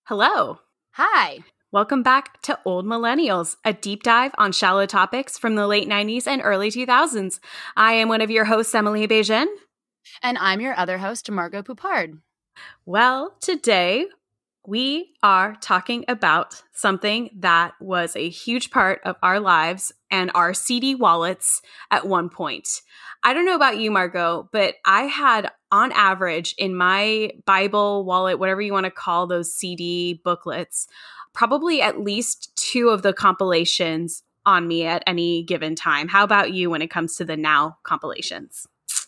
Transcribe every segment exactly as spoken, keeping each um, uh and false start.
Hello. Hi. Welcome back to Old Millennials, a deep dive on shallow topics from the late nineties and early two thousands. I am one of your hosts, Emily Bejan. And I'm your other host, Margot Poupard. Well, today we are talking about something that was a huge part of our lives and our C D wallets at one point. I don't know about you, Margot, but I had on average in my Bible wallet, whatever you want to call those C D booklets, probably at least two of the compilations on me at any given time. How about you when it comes to the Now compilations?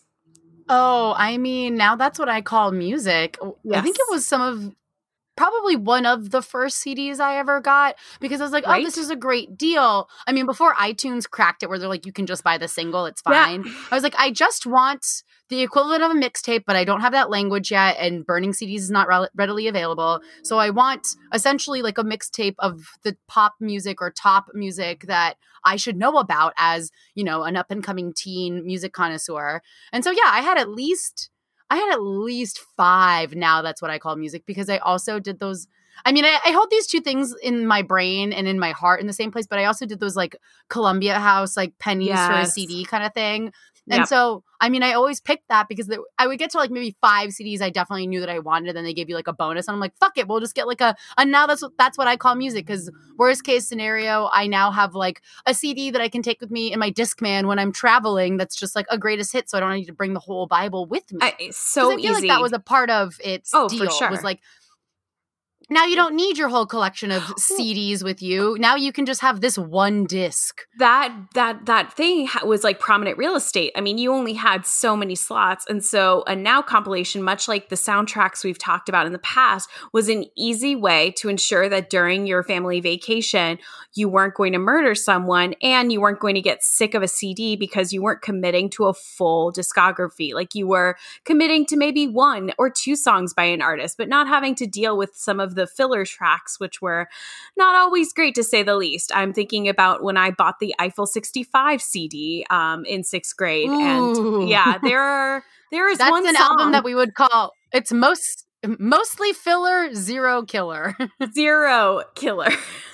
Oh, I mean, now that's what I call music. Yes. I think it was some of, probably one of the first C Ds I ever got because I was like, Right? oh, this is a great deal. I mean, before iTunes cracked it where they're like, you can just buy the single, it's fine. Yeah. I was like, I just want the equivalent of a mixtape, but I don't have that language yet, and burning C Ds is not re- readily available. So I want essentially like a mixtape of the pop music or top music that I should know about as, you know, an up-and-coming teen music connoisseur. And so, yeah, I had at least... I had at least five Now That's What I Call Music because I also did those. I mean, I, I hold these two things in my brain and in my heart in the same place, but I also did those like Columbia House, like pennies yes. for a C D kind of thing. And yep. so, I mean, I always picked that because the, I would get to like maybe five C Ds I definitely knew that I wanted, and then they gave you like a bonus. And I'm like, fuck it, we'll just get like a, a Now That's What, that's what I Call Music. Because worst case scenario, I now have like a C D that I can take with me in my Discman when I'm traveling that's just like a greatest hit, so I don't need to bring the whole Bible with me. I, it's so I feel easy. like that was a part of its oh, deal. For sure. It was like, now you don't need your whole collection of C Ds with you. Now you can just have this one disc. That that that thing was like prominent real estate. I mean, you only had so many slots. And so a Now compilation, much like the soundtracks we've talked about in the past, was an easy way to ensure that during your family vacation, you weren't going to murder someone and you weren't going to get sick of a C D because you weren't committing to a full discography. Like you were committing to maybe one or two songs by an artist, but not having to deal with some of the filler tracks, which were not always great to say the least. I'm thinking about when I bought the Eiffel sixty-five C D um, in sixth grade. Ooh. And yeah, there are, there is That's one an song. album that we would call, it's most mostly filler, zero killer. Zero killer.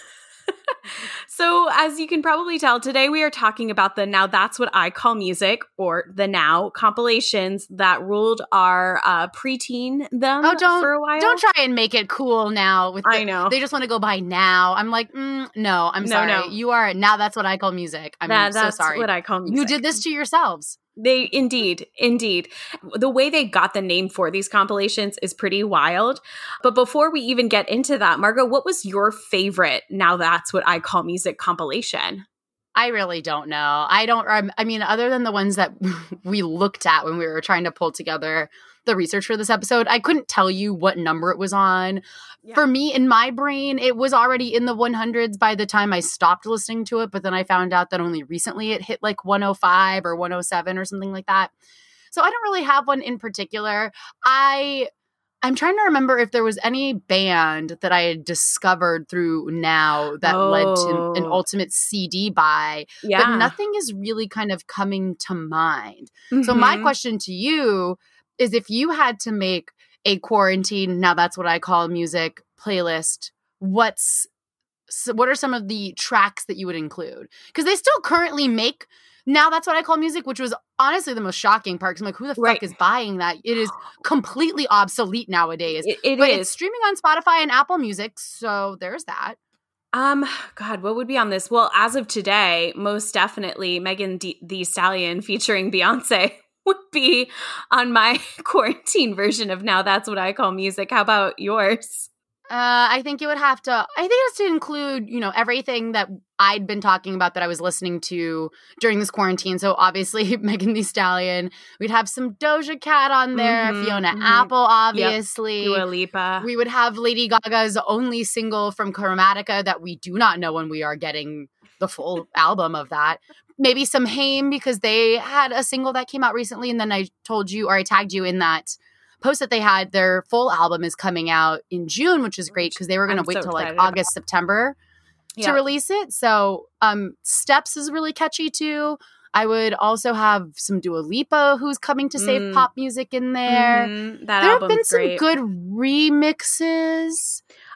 So as you can probably tell, today we are talking about the Now That's What I Call Music, or the Now compilations that ruled our uh, preteen them oh, don't, for a while. Don't try and make it cool now. With the, I know. They just want to go by Now. I'm like, mm, no, I'm no, sorry. No. You are, Now That's What I Call Music. I'm that, so that's sorry. What I call music. You did this to yourselves. They indeed, indeed. The way they got the name for these compilations is pretty wild. But before we even get into that, Margot, what was your favorite Now That's What I Call Music compilation? I really don't know. I don't, I mean, other than the ones that we looked at when we were trying to pull together the research for this episode, I couldn't tell you what number it was on. Yeah. For me, in my brain, it was already in the one hundreds by the time I stopped listening to it. But then I found out that only recently it hit like one oh five or one oh seven or something like that. So I don't really have one in particular. I... I'm trying to remember if there was any band that I had discovered through Now that oh. led to an ultimate C D buy, yeah. but nothing is really kind of coming to mind. Mm-hmm. So my question to you is, if you had to make a quarantine Now That's What I Call Music playlist, what's so what are some of the tracks that you would include? Because they still currently make Now That's What I Call Music, which was honestly the most shocking part. Because I'm like, who the right. fuck is buying that? It is completely obsolete nowadays. It, it but is. It's streaming on Spotify and Apple Music, so there's that. Um, God, what would be on this? Well, as of today, most definitely Megan D- Thee Stallion featuring Beyonce would be on my quarantine version of Now That's What I Call Music. How about yours? Uh, I think it would have to, I think it has to include, you know, everything that I'd been talking about that I was listening to during this quarantine. So obviously Megan Thee Stallion, we'd have some Doja Cat on there, mm-hmm, Fiona mm-hmm. Apple, obviously. Yep. Dua Lipa. We would have Lady Gaga's only single from Chromatica that we do not know when we are getting the full album of that. Maybe some Haim, because they had a single that came out recently, and then I told you, or I tagged you in that post that they had. Their full album is coming out in June, which is great because they were going to wait so till like August, September yeah. to release it. So um, Steps is really catchy too. I would also have some Dua Lipa, who's coming to save mm. pop music in there. Mm-hmm. That there have been great. some good remixes.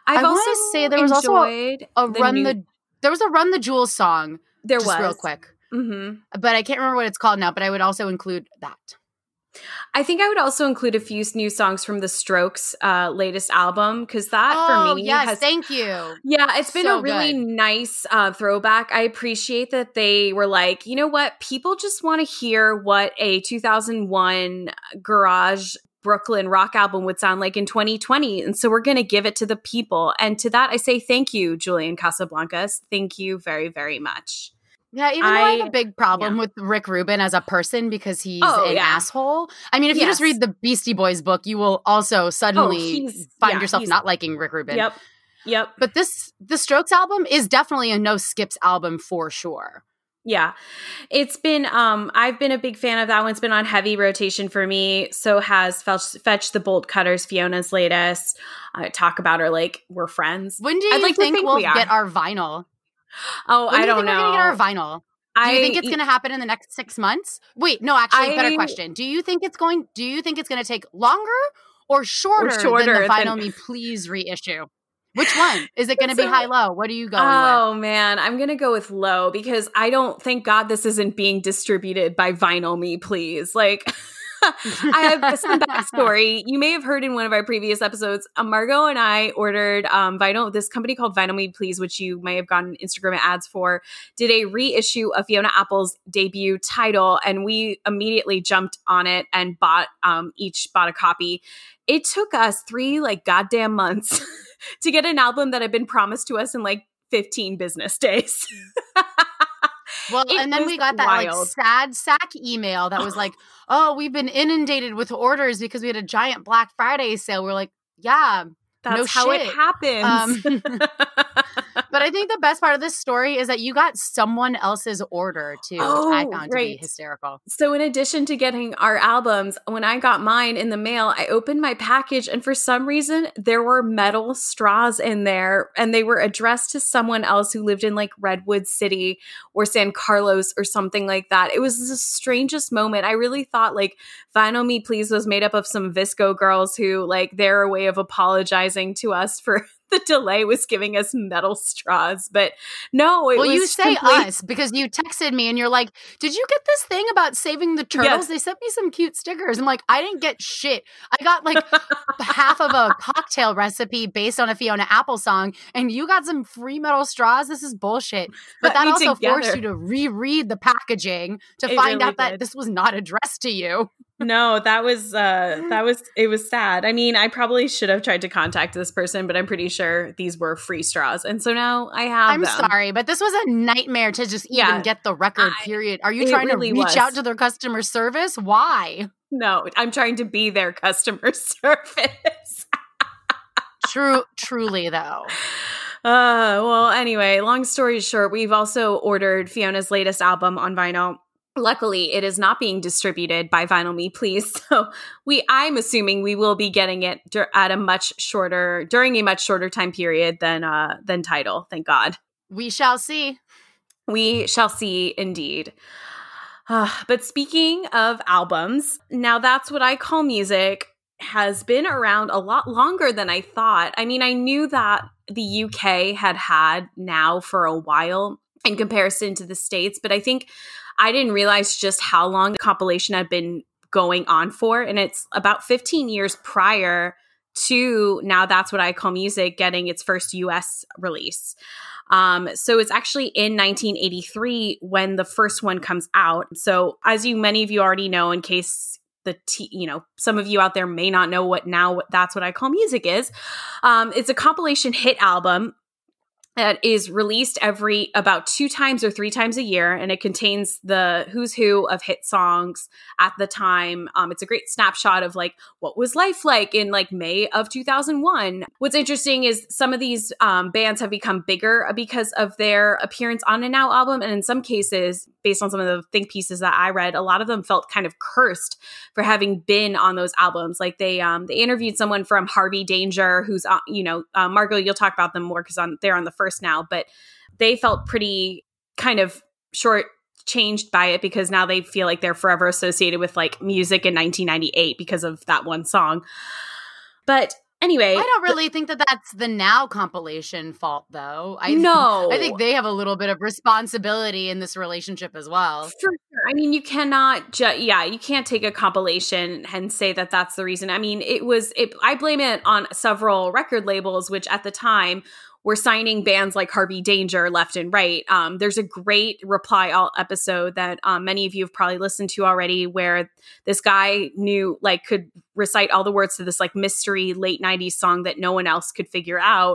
I've I also want to say there was also a, a the Run new- the there was a Run the Jewels song. There just was. real quick. Mm-hmm. But I can't remember what it's called now, but I would also include that. I think I would also include a few new songs from the Strokes' uh, latest album, because that Oh, for me yes, has, thank you. yeah, it's been So a really good. nice uh, throwback. I appreciate that they were like, you know what, people just want to hear what a two thousand one garage Brooklyn rock album would sound like in twenty twenty, and so we're going to give it to the people. And to that, I say thank you, Julian Casablancas. Thank you very, very much. Yeah, even though I have I- a big problem yeah. with Rick Rubin as a person because he's Oh, an yeah. asshole. I mean, if you just Yes. read the Beastie Boys book, you will also suddenly he's- find yeah, yourself he's- not liking Rick Rubin. Yep. Yep. But this the Strokes album is definitely a no skips album for sure. Yeah. It's been, um, I've been a big fan of that one. It's been on heavy rotation for me. So has Fetch, Fetch the Bolt Cutters, Fiona's latest. I talk about her like we're friends. When do you I'd like to think, think we'll we are. get our vinyl? Oh, When I do you don't think know. we're gonna get our vinyl? Do you I, think it's going to happen in the next six months? Wait, no, actually, better I- question. Do you think it's going? Do you think it's going to take longer or shorter, shorter than the than- Vinyl Me Please reissue? Which one is it going to be? So- High low? What are you going with? Oh man, I'm gonna go with low because I don't. Thank God this isn't being distributed by Vinyl Me, please. Like, I have some backstory. You may have heard in one of our previous episodes. Uh, Margot and I ordered um, Vinyl. This company called Vinyl Me, please, which you may have gotten Instagram ads for, did a reissue of Fiona Apple's debut Tidal, and we immediately jumped on it and bought um, each bought a copy. It took us three like goddamn months to get an album that had been promised to us in like fifteen business days. Well, It and then was we got that like wild. sad sack email that was like, "Oh, we've been inundated with orders because we had a giant Black Friday sale." We're like, "Yeah." That's No how shit. it happens. Um, But I think the best part of this story is that you got someone else's order too, which I Oh, found to be right. hysterical. So in addition to getting our albums, when I got mine in the mail, I opened my package and for some reason there were metal straws in there and they were addressed to someone else who lived in like Redwood City or San Carlos or something like that. It was the strangest moment. I really thought like Vinyl Me Please was made up of some Visco girls who like their way of apologizing to us for the delay was giving us metal straws. But no, it Well, was you say simply- us because you texted me and you're like, "Did you get this thing about saving the turtles? Yes. They sent me some cute stickers." I'm like, "I didn't get shit. I got like half of a cocktail recipe based on a Fiona Apple song, and you got some free metal straws. This is bullshit." But Put that me also forced together. you to reread the packaging to It find really out that did. this was not addressed to you. No, that was uh that was it was sad. I mean, I probably should have tried to contact this person, but I'm pretty sure these were free straws. And so now I have I'm them. sorry, but this was a nightmare to just even Yeah. get the record, I- period. Are you it trying really to reach was. out to their customer service? Why? No, I'm trying to be their customer service. True, truly, though. Uh, well, anyway, long story short, we've also ordered Fiona's latest album on vinyl. Luckily, it is not being distributed by Vinyl Me Please. So we, I'm assuming we will be getting it dur- at a much shorter, during a much shorter time period than uh than Tidal. Thank God. We shall see. We shall see, indeed. Uh, but speaking of albums, Now That's What I Call Music has been around a lot longer than I thought. I mean, I knew that the U K had had Now for a while in comparison to the States, but I think I didn't realize just how long the compilation had been going on for. And it's about fifteen years prior to Now That's What I Call Music getting its first U S release. Um, so it's actually in nineteen eighty-three when the first one comes out. So as you, many of you already know, in case the, t- you know, some of you out there may not know what Now That's What I Call Music is. Um, it's a compilation hit album that is released every about two times or three times a year, and it contains the who's who of hit songs at the time. Um, it's a great snapshot of like what was life like in like May of two thousand one. What's interesting is some of these um, bands have become bigger because of their appearance on a Now album, and in some cases, based on some of the think pieces that I read, a lot of them felt kind of cursed for having been on those albums. Like they um, they interviewed someone from Harvey Danger, who's uh, you know uh, Margot. You'll talk about them more because on they're on the first Now, but they felt pretty kind of short changed by it because now they feel like they're forever associated with like music in nineteen ninety-eight because of that one song. But Anyway, I don't really think that that's the Now compilation fault, though. I no. I think they have a little bit of responsibility in this relationship as well. For sure. I mean, you cannot ju- yeah, you can't take a compilation and say that that's the reason. I mean, it was it I blame it on several record labels which at the time were signing bands like Harvey Danger left and right. Um, there's a great Reply All episode that um, many of you have probably listened to already, where this guy knew, like, could recite all the words to this like mystery late nineties song that no one else could figure out.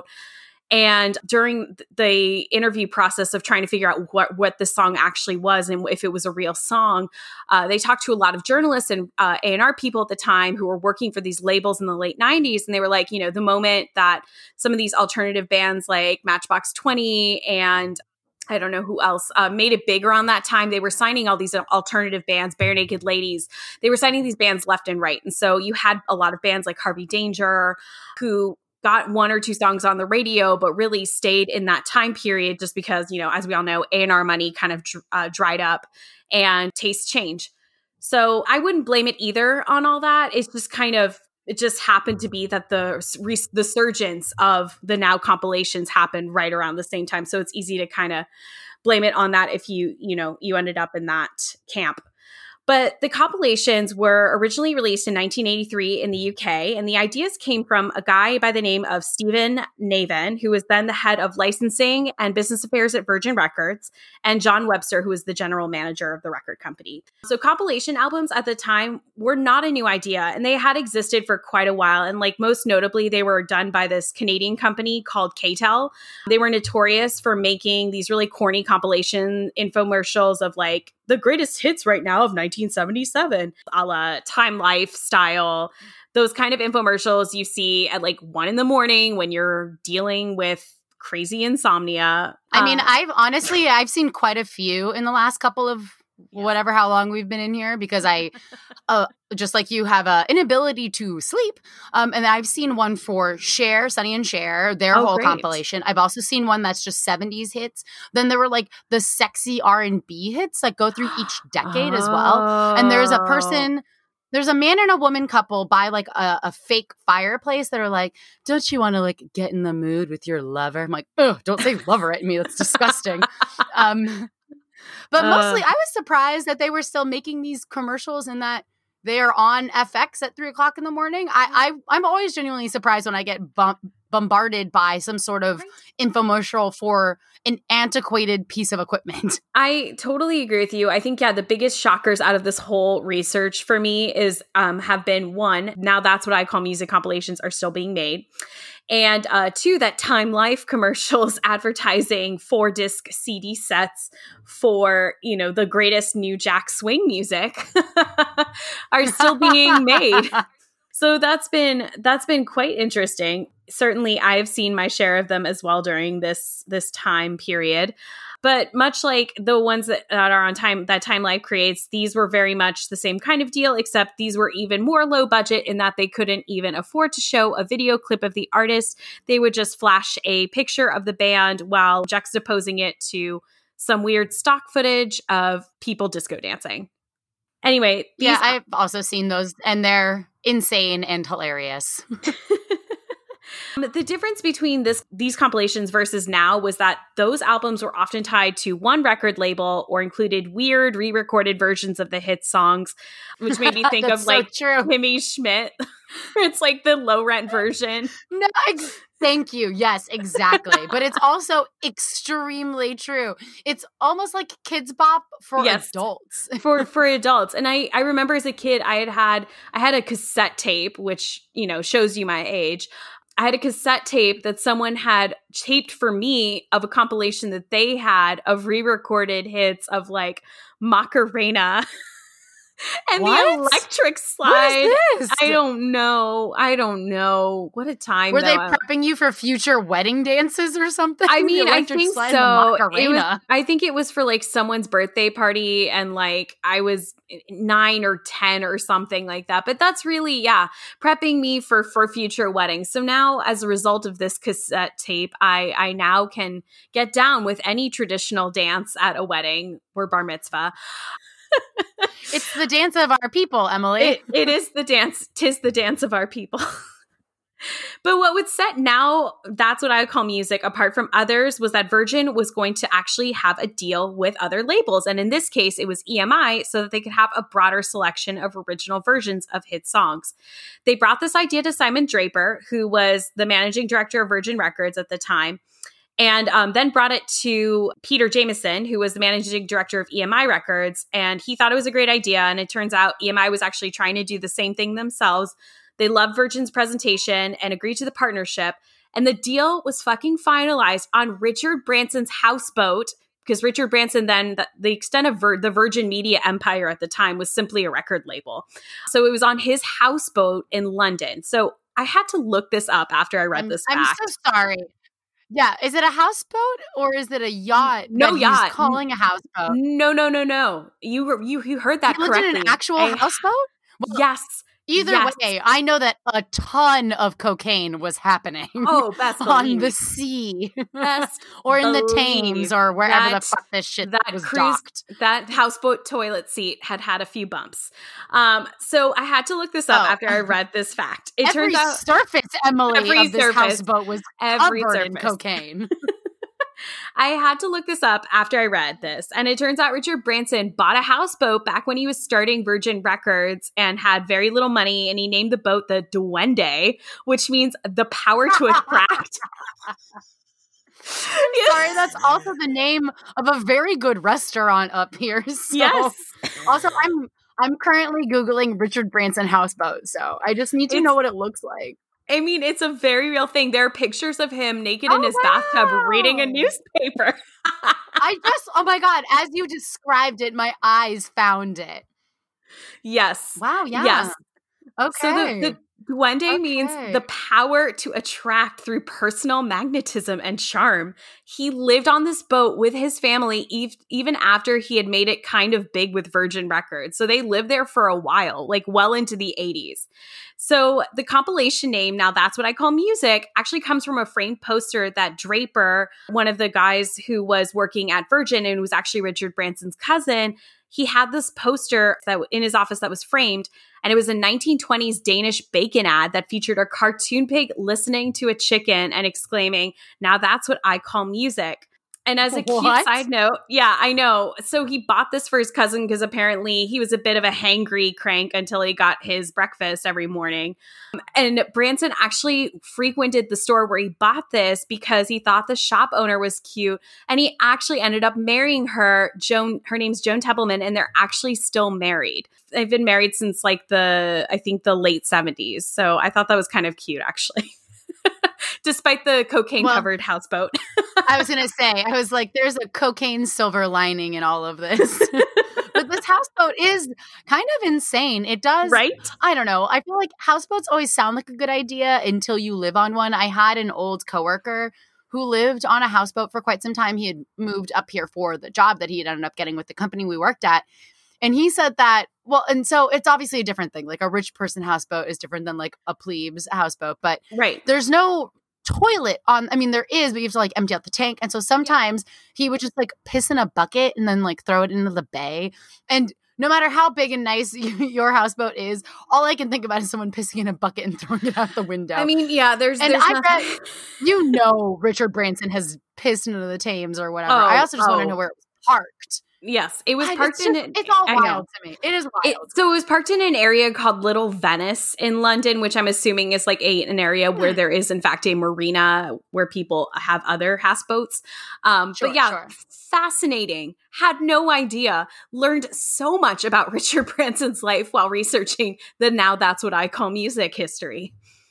And during the interview process of trying to figure out what, what the song actually was and if it was a real song, uh, they talked to a lot of journalists and uh, A and R people at the time who were working for these labels in the late nineties. And they were like, you know, the moment that some of these alternative bands like Matchbox twenty and I don't know who else uh, made it big around that time, they were signing all these alternative bands, Bare Naked Ladies. They were signing these bands left and right. And so you had a lot of bands like Harvey Danger who got one or two songs on the radio, but really stayed in that time period just because, you know, as we all know, A and R money kind of uh, dried up and tastes change. So I wouldn't blame it either on all that. It's just kind of, it just happened to be that the the surgence of the Now compilations happened right around the same time. So it's easy to kind of blame it on that if you, you know, you ended up in that camp. But the compilations were originally released in nineteen eighty-three in the U K, and the ideas came from a guy by the name of Stephen Navin, who was then the head of licensing and business affairs at Virgin Records, and John Webster, who was the general manager of the record company. So compilation albums at the time were not a new idea, and they had existed for quite a while. And like most notably, they were done by this Canadian company called K T E L. They were notorious for making these really corny compilation infomercials of like the greatest hits right now of nineteen seventy-seven, a la Time Life style, those kind of infomercials you see at like one in the morning when you're dealing with crazy insomnia. I mean, Uh, I've honestly, I've seen quite a few in the last couple of whatever, how long we've been in here, because I, uh, just like you, have a inability to sleep. Um, and I've seen one for Cher, Sonny and Cher, their Oh, whole great. compilation. I've also seen one that's just seventies hits. Then there were like the sexy R and B hits that go through each decade as well. And there's a Oh. person, there's a man and a woman couple by like a, a fake fireplace that are like, don't you want to like get in the mood with your lover? I'm like, oh, don't say lover at me. That's disgusting. um, But Uh. mostly I was surprised that they were still making these commercials and that they are on F X at three o'clock in the morning. I, I, I'm always genuinely surprised when I get bump, bombarded by some sort of Right. infomercial for an antiquated piece of equipment. I totally agree with you. I think, yeah, the biggest shockers out of this whole research for me is um, have been one, now that's what I call music compilations are still being made. And uh, two, that Time Life commercials advertising four disc C D sets for, you know, the greatest new Jack Swing music are still being made. So that's been that's been quite interesting. Certainly, I've seen my share of them as well during this this time period. But much like the ones that, that are on time, that Time Life creates, these were very much the same kind of deal, except these were even more low budget in that they couldn't even afford to show a video clip of the artist. They would just flash a picture of the band while juxtaposing it to some weird stock footage of people disco dancing. Anyway, these Yeah, I've also seen those, and they're insane and hilarious. The difference between this these compilations versus now was that those albums were often tied to one record label or included weird re-recorded versions of the hit songs, which made me think of That's so like true. Kimmy Schmidt. It's like the low rent version. No, ex- thank you. Yes, exactly. But it's also extremely true. It's almost like Kids Bop for Yes. adults. for for adults. And I I remember as a kid I had had I had a cassette tape, which, you know, shows you my age. I had a cassette tape that someone had taped for me of a compilation that they had of re-recorded hits of like Macarena and What? the Electric Slide. What is this? I don't know. I don't know. What a time. Were though. they prepping you for future wedding dances or something? I The mean, I Electric think Slide and so. the It was, Macarena. I think it was for like someone's birthday party, and like I was nine or ten or something like that. But that's really, yeah, prepping me for for future weddings. So now, as a result of this cassette tape, I I now can get down with any traditional dance at a wedding or bar mitzvah. It's the dance of our people, Emily. It, it is the dance. Tis the dance of our people. But what would set Now That's What I Call Music apart from others was that Virgin was going to actually have a deal with other labels. And in this case, it was E M I, so that they could have a broader selection of original versions of hit songs. They brought this idea to Simon Draper, who was the managing director of Virgin Records at the time, and um, then brought it to Peter Jameson, who was the managing director of E M I Records. And he thought it was a great idea. And it turns out E M I was actually trying to do the same thing themselves. They loved Virgin's presentation and agreed to the partnership. And the deal was fucking finalized on Richard Branson's houseboat, because Richard Branson then, the, the extent of Vir- the Virgin Media empire at the time was simply a record label. So it was on his houseboat in London. So I had to look this up after I read I'm, this I'm fact. so sorry. Yeah. Is it a houseboat or is it a yacht? No that yacht. He's calling a houseboat. No, no, no, no. You were, you, you heard that He lived correctly. in an actual I- houseboat? Well, Yes. Either Yes. way, I know that a ton of cocaine was happening Oh, best on believe. the sea Best or in the believe Thames or wherever that- the fuck this shit that was cruise, docked. that houseboat toilet seat had had a few bumps. Um, so I had to look this up Oh. after I read this fact. It Every turns out surface, Emily, every of this surface, houseboat was every covered in surface. cocaine. I had to look this up after I read this. And it turns out Richard Branson bought a houseboat back when he was starting Virgin Records and had very little money. And he named the boat the Duende, which means the power to attract. Sorry, that's also the name of a very good restaurant up here. So. Yes. Also, I'm I'm currently Googling Richard Branson houseboat, so I just need to It's- know what it looks like. I mean, it's a very real thing. There are pictures of him naked in Oh, his bathtub reading a wow. newspaper. I just, oh my God, as you described it, my eyes found it. Yes. Wow, yeah. Yes. Okay. So the, the Duende means Okay. the power to attract through personal magnetism and charm. He lived on this boat with his family ev- even after he had made it kind of big with Virgin Records. So they lived there for a while, like well into the eighties. So the compilation name, Now That's What I Call Music, actually comes from a framed poster that Draper, one of the guys who was working at Virgin and was actually Richard Branson's cousin, he had this poster that in his office that was framed, and it was a nineteen twenties Danish bacon ad that featured a cartoon pig listening to a chicken and exclaiming, "Now that's what I call music." And as a cute What? side note, yeah, I know. So he bought this for his cousin because apparently he was a bit of a hangry crank until he got his breakfast every morning. Um, And Branson actually frequented the store where he bought this because he thought the shop owner was cute. And he actually ended up marrying her. Joan, her name's Joan Templeman, and they're actually still married. They've been married since like the, I think the late seventies. So I thought that was kind of cute, actually. Despite the cocaine-covered well, houseboat. I was going to say, I was like, there's a cocaine silver lining in all of this. But this houseboat is kind of insane. It does. Right? I don't know. I feel like houseboats always sound like a good idea until you live on one. I had an old coworker who lived on a houseboat for quite some time. He had moved up here for the job that he had ended up getting with the company we worked at. And he said that, well, and so it's obviously a different thing. Like a rich person houseboat is different than like a plebes houseboat. But right. There's no toilet on, I mean, there is, but you have to like empty out the tank. And so sometimes he would just like piss in a bucket and then like throw it into the bay. And no matter how big and nice your houseboat is, all I can think about is someone pissing in a bucket and throwing it out the window. I mean, yeah, there's, and there's I nothing- read, you know, Richard Branson has pissed into the Thames or whatever. Oh, I also just oh. want to know where it was parked. Yes, it was I- parked it's in. just- it's all I know. wild to me. It is wild. It, so it was parked in an area called Little Venice in London, which I'm assuming is like a an area where there is in fact a marina where people have other houseboats. Um, Sure, but yeah, sure. fascinating. Had no idea. Learned so much about Richard Branson's life while researching the Now That's What I Call Music history.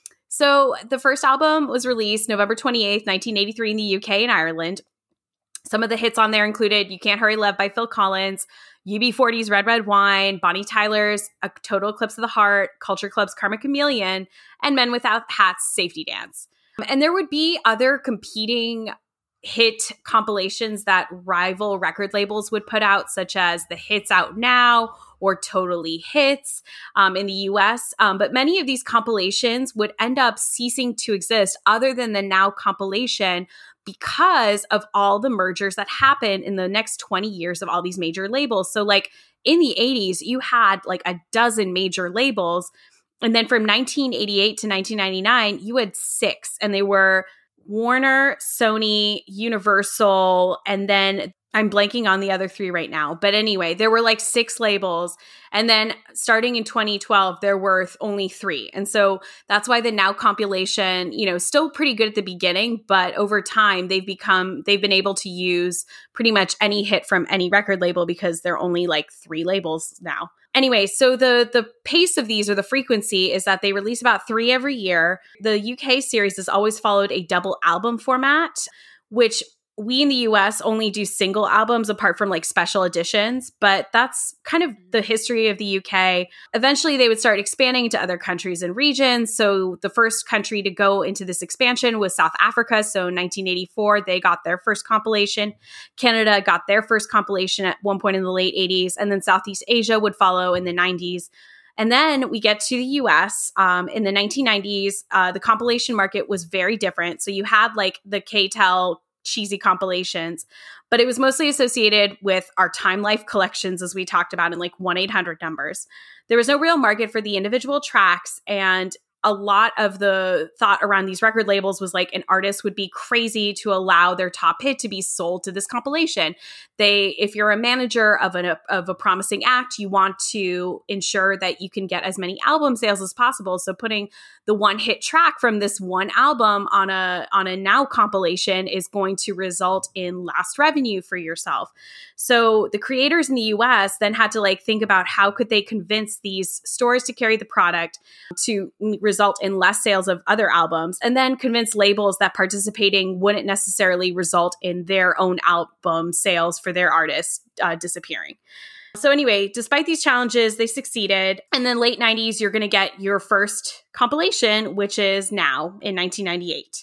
So the first album was released November twenty-eighth, nineteen eighty-three in the U K and Ireland. Some of the hits on there included You Can't Hurry Love by Phil Collins, U B forty's Red Red Wine, Bonnie Tyler's A Total Eclipse of the Heart, Culture Club's Karma Chameleon, and Men Without Hats' Safety Dance. And there would be other competing hit compilations that rival record labels would put out, such as The Hits Out Now or Totally Hits um, in the U S. Um, but many of these compilations would end up ceasing to exist other than the Now compilation because of all the mergers that happened in the next twenty years of all these major labels. So like in the eighties, you had like a dozen major labels. And then from nineteen eighty-eight to nineteen ninety-nine, you had six, and they were Warner, Sony, Universal, and then I'm blanking on the other three right now. But anyway, there were like six labels. And then starting in twenty twelve, there were th- only three. And so that's why the Now compilation, you know, still pretty good at the beginning, but over time they've become, they've been able to use pretty much any hit from any record label because there are only like three labels now. Anyway, so the the pace of these, or the frequency, is that they release about three every year. The U K series has always followed a double album format, which we in the U S only do single albums apart from like special editions, but that's kind of the history of the U K. Eventually, they would start expanding to other countries and regions. So the first country to go into this expansion was South Africa. So in nineteen eighty-four, they got their first compilation. Canada got their first compilation at one point in the late eighties. And then Southeast Asia would follow in the nineties. And then we get to the U S. Um, in the nineteen nineties, uh, the compilation market was very different. So you had like the K T E L cheesy compilations, but it was mostly associated with our Time Life collections, as we talked about, in like one eight hundred numbers. There was no real market for the individual tracks, and a lot of the thought around these record labels was like an artist would be crazy to allow their top hit to be sold to this compilation. They, if you're a manager of an of a promising act, you want to ensure that you can get as many album sales as possible. So putting the one hit track from this one album on a on a Now compilation is going to result in lost revenue for yourself. So the creators in the U S then had to like think about how could they convince these stores to carry the product to result in less sales of other albums, and then convince labels that participating wouldn't necessarily result in their own album sales for their artists uh, disappearing. So anyway, despite these challenges, they succeeded. And then late nineties, you're going to get your first compilation, which is Now in nineteen ninety-eight.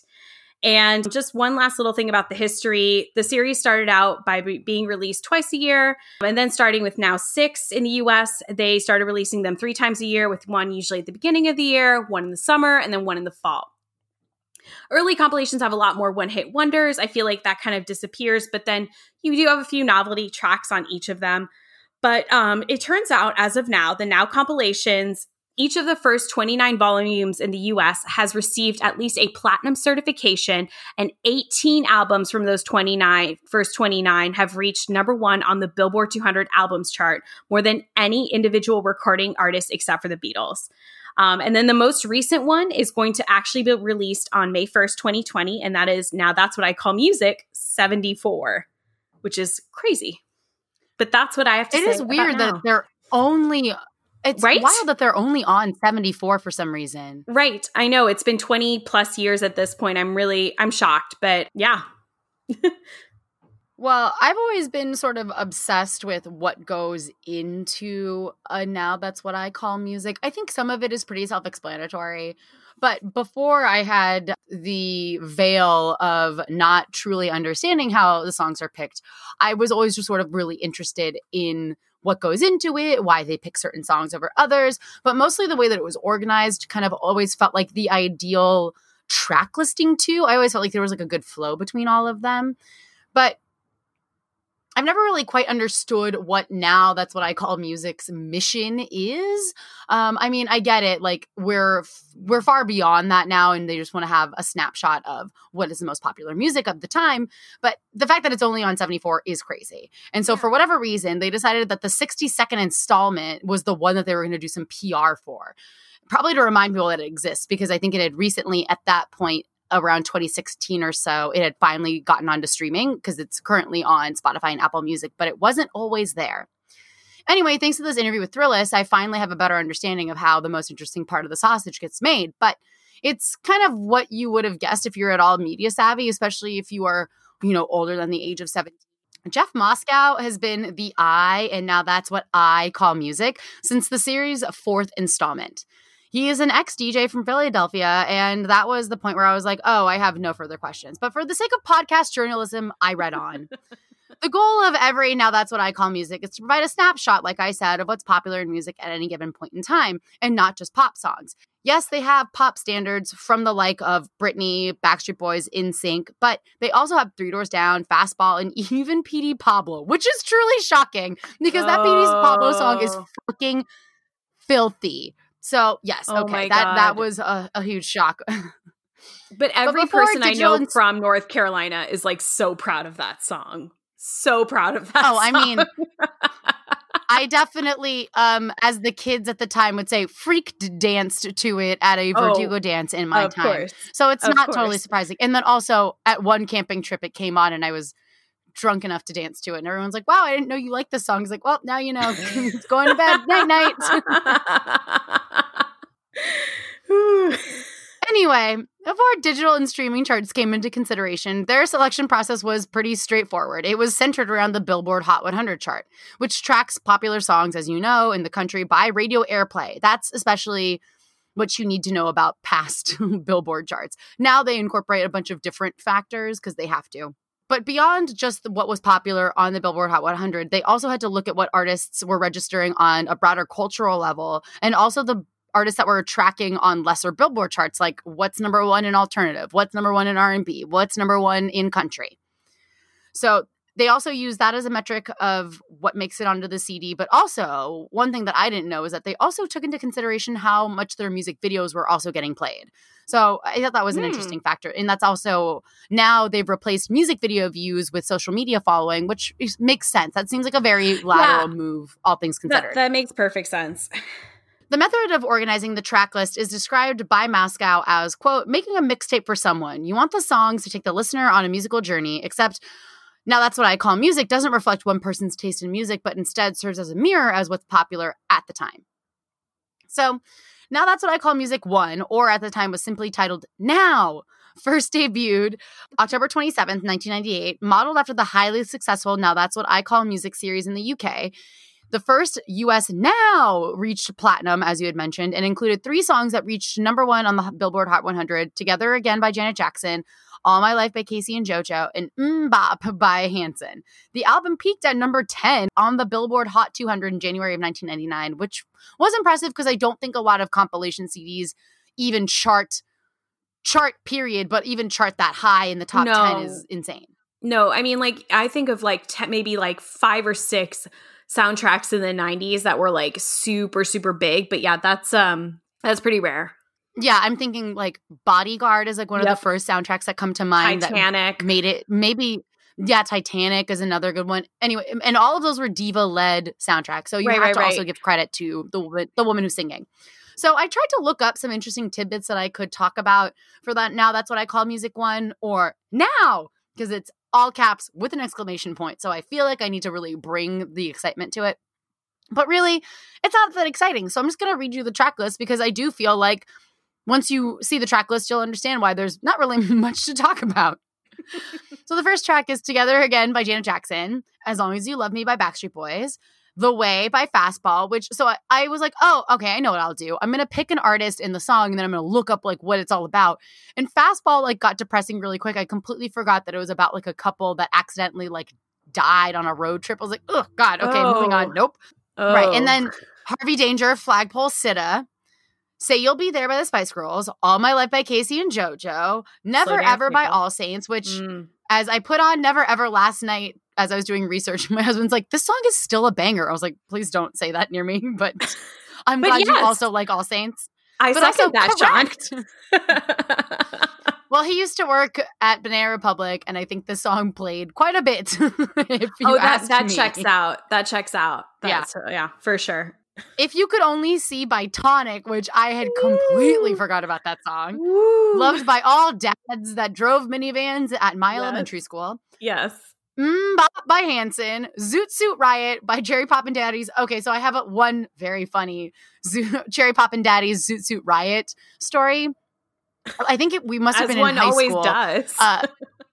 And just one last little thing about the history. The series started out by be- being released twice a year. And then starting with Now six in the U S, they started releasing them three times a year, with one usually at the beginning of the year, one in the summer, and then one in the fall. Early compilations have a lot more one-hit wonders. I feel like that kind of disappears, but then you do have a few novelty tracks on each of them. But um, it turns out, as of now, the Now compilations, each of the first twenty-nine volumes in the U S has received at least a platinum certification, and eighteen albums from those twenty-nine, first twenty-nine have reached number one on the Billboard two hundred albums chart, more than any individual recording artist except for the Beatles. Um, and then the most recent one is going to actually be released on May first, twenty twenty, and that is Now That's What I Call Music seventy-four, which is crazy. But that's what I have to it say. It is weird that they're only... It's right? wild that they're only on seventy-four for some reason. Right. I know. It's been twenty plus years at this point. I'm really, I'm shocked, but yeah. Well, I've always been sort of obsessed with what goes into a Now That's What I Call Music. I think some of it is pretty self-explanatory. But before I had the veil of not truly understanding how the songs are picked, I was always just sort of really interested in what goes into it, why they pick certain songs over others, but mostly the way that it was organized kind of always felt like the ideal track listing too. I always felt like there was like a good flow between all of them. But I've never really quite understood what Now That's What I Call Music's mission is. Um, I mean, I get it. Like we're we're far beyond that now, and they just want to have a snapshot of what is the most popular music of the time. But the fact that it's only on seventy-four is crazy. And so for whatever reason, they decided that the sixty-second installment was the one that they were going to do some P R for. Probably to remind people that it exists, because I think it had recently, at that point, around twenty sixteen or so, it had finally gotten onto streaming, because it's currently on Spotify and Apple Music, but it wasn't always there. Anyway, thanks to this interview with Thrillist, I finally have a better understanding of how the most interesting part of the sausage gets made. But it's kind of what you would have guessed if you're at all media savvy, especially if you are, you know, older than the age of seventeen. Jeff Moscow has been the I, and Now That's What I Call Music, since the series' fourth installment. He is an ex-D J from Philadelphia, and that was the point where I was like, oh, I have no further questions. But for the sake of podcast journalism, I read on. The goal of every Now That's What I Call Music is to provide a snapshot, like I said, of what's popular in music at any given point in time, and not just pop songs. Yes, they have pop standards from the like of Britney, Backstreet Boys, NSYNC, but they also have Three Doors Down, Fastball, and even P D Pablo, which is truly shocking, because that P D Pablo song is fucking filthy. So yes, Oh okay, my that God. that was a, a huge shock. But every before person I digital know ins- from North Carolina is like so proud of that song. So proud of that Oh, I song. mean, I definitely, um, as the kids at the time would say, freaked danced to it at a Verdugo Oh, dance in my of time. course. So it's Of not totally course. surprising. And then also at one camping trip, it came on and I was drunk enough to dance to it. And everyone's like, wow, I didn't know you liked this song. It's like, well, now you know. It's going to bed. Night, night. Anyway, before digital and streaming charts came into consideration, their selection process was pretty straightforward. It was centered around the Billboard Hot one hundred chart, which tracks popular songs, as you know, in the country by radio airplay. That's especially what you need to know about past Billboard charts. Now they incorporate a bunch of different factors because they have to. But beyond just what was popular on the Billboard Hot one hundred, they also had to look at what artists were registering on a broader cultural level, and also the artists that were tracking on lesser Billboard charts, like what's number one in alternative, what's number one in R and B, what's number one in country. So they also use that as a metric of what makes it onto the C D. But also, one thing that I didn't know is that they also took into consideration how much their music videos were also getting played. So I thought that was an Hmm. interesting factor. And that's also, now they've replaced music video views with social media following, which is, makes sense. That seems like a very lateral Yeah. move, all things considered. That, that makes perfect sense. The method of organizing the track list is described by Moscow as, quote, making a mixtape for someone. You want the songs to take the listener on a musical journey, except now that's what I call music doesn't reflect one person's taste in music, but instead serves as a mirror as what's popular at the time. So now that's what I call music one, or at the time was simply titled Now. First debuted October twenty-seventh, nineteen ninety-eight, modeled after the highly successful Now That's What I Call Music series in the U K. The first U S Now reached platinum, as you had mentioned, and included three songs that reached number one on the Billboard Hot one hundred, Together Again by Janet Jackson, All My Life by Casey and JoJo, and MMMBop by Hanson. The album peaked at number ten on the Billboard Hot two hundred in January of nineteen ninety-nine, which was impressive because I don't think a lot of compilation C Ds even chart, chart period, but even chart that high in the top No. ten is insane. No, I mean, like, I think of like te- maybe like five or six soundtracks in the nineties that were like super, super big. But yeah, that's um that's pretty rare. Yeah, I'm thinking like Bodyguard is like one Yep. of the first soundtracks that come to mind Titanic. that made it. Maybe, yeah, Titanic is another good one. Anyway, and all of those were diva-led soundtracks. So you Right, have right, to also right. give credit to the woman, the woman who's singing. So I tried to look up some interesting tidbits that I could talk about for that. Now that's what I call music one, or now, because it's all caps with an exclamation point. So I feel like I need to really bring the excitement to it. But really, it's not that exciting. So I'm just going to read you the track list because I do feel like once you see the track list, you'll understand why there's not really much to talk about. So the first track is Together Again by Janet Jackson, As Long As You Love Me by Backstreet Boys, The Way by Fastball, which, so I, I was like, oh, okay, I know what I'll do. I'm going to pick an artist in the song and then I'm going to look up like what it's all about. And Fastball like got depressing really quick. I completely forgot that it was about like a couple that accidentally like died on a road trip. I was like, oh God, okay, Oh. moving on. Nope. Oh. Right. And then Harvey Danger, Flagpole Sitta, Say You'll Be There by the Spice Girls, All My Life by Casey and JoJo, Never Slow Dance Ever by Nickel. All Saints, which Mm. as I put on Never Ever last night as I was doing research, my husband's like, this song is still a banger. I was like, please don't say that near me. But I'm But glad you yes. also like All Saints. I But second also that, correct. Sean. Well, he used to work at Banana Republic, and I think this song played quite a bit. If you oh, that asked that me. checks out. That checks out. Yeah. That's, yeah, for sure. If You Could Only See by Tonic, which I had completely Woo. forgot about that song. Woo. Loved by all dads that drove minivans at my Yes. elementary school. Yes. Mm Bop by Hanson, Zoot Suit Riot by Cherry Poppin' Daddies. Okay, so I have a, one very funny Zo- Cherry Poppin' Daddies Zoot Suit Riot story. I think it, we must have As been one in high always school. does. Uh,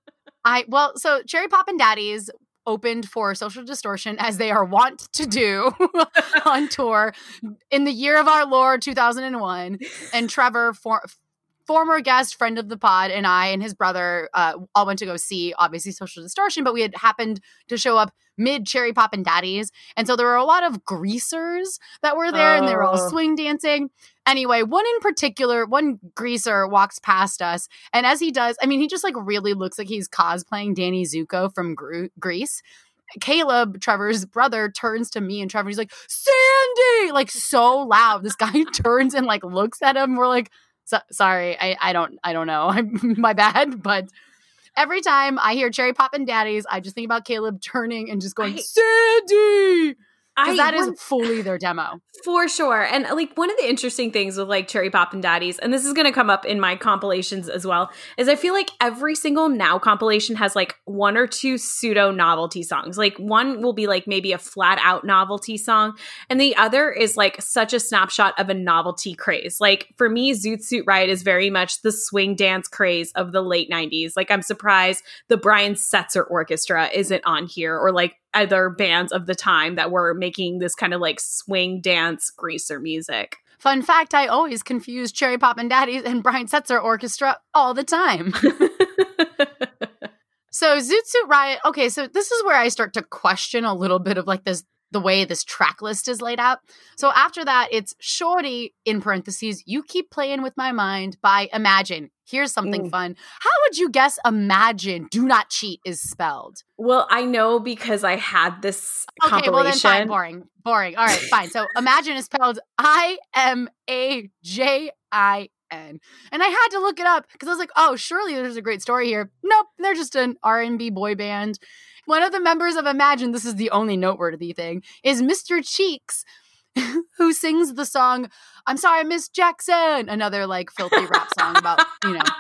I well, so Cherry Poppin' Daddies opened for Social Distortion, as they are wont to do on tour in the year of our Lord two thousand one, and Trevor, for, former guest, friend of the pod, and I and his brother uh, all went to go see, obviously, Social Distortion, but we had happened to show up mid Cherry Poppin' Daddies, and so there were a lot of greasers that were there, and they were all Oh. swing dancing. Anyway, one in particular, one greaser walks past us, and as he does, I mean, he just like really looks like he's cosplaying Danny Zuko from Gru- Grease. Caleb, Trevor's brother, turns to me and Trevor. He's like, Sandy, like so loud. This guy turns and like looks at him. We're like, so- sorry, I, I don't, I don't know. I'm my bad. But every time I hear Cherry Poppin' Daddies, I just think about Caleb turning and just going, I, Sandy. Because that is fully their demo. For sure. And like one of the interesting things with like Cherry Poppin' Daddies, and this is going to come up in my compilations as well, is I feel like every single Now compilation has like one or two pseudo novelty songs. Like one will be like maybe a flat out novelty song. And the other is like such a snapshot of a novelty craze. Like for me, Zoot Suit Riot is very much the swing dance craze of the late nineties. Like I'm surprised the Brian Setzer Orchestra isn't on here, or like other bands of the time that were making this kind of like swing dance greaser music. Fun fact, I always confuse Cherry Poppin' Daddies and Brian Setzer Orchestra all the time. So Zoot Suit Riot, okay, so this is where I start to question a little bit of like this, the way this track list is laid out. So after that, it's Shorty, in parentheses, You Keep Playing With My Mind by Imagine. Here's something mm. fun. How would you guess Imagine, Do Not Cheat is spelled? Well, I know because I had this okay, compilation. Well then fine, boring, boring. All right, fine. So Imagine is spelled I M A J I N. And I had to look it up because I was like, oh, surely there's a great story here. Nope, they're just an R and B boy band. One of the members of Imagine, this is the only noteworthy thing, is Mister Cheeks, who sings the song, I'm Sorry, Miss Jackson, another like filthy rap song about, you know,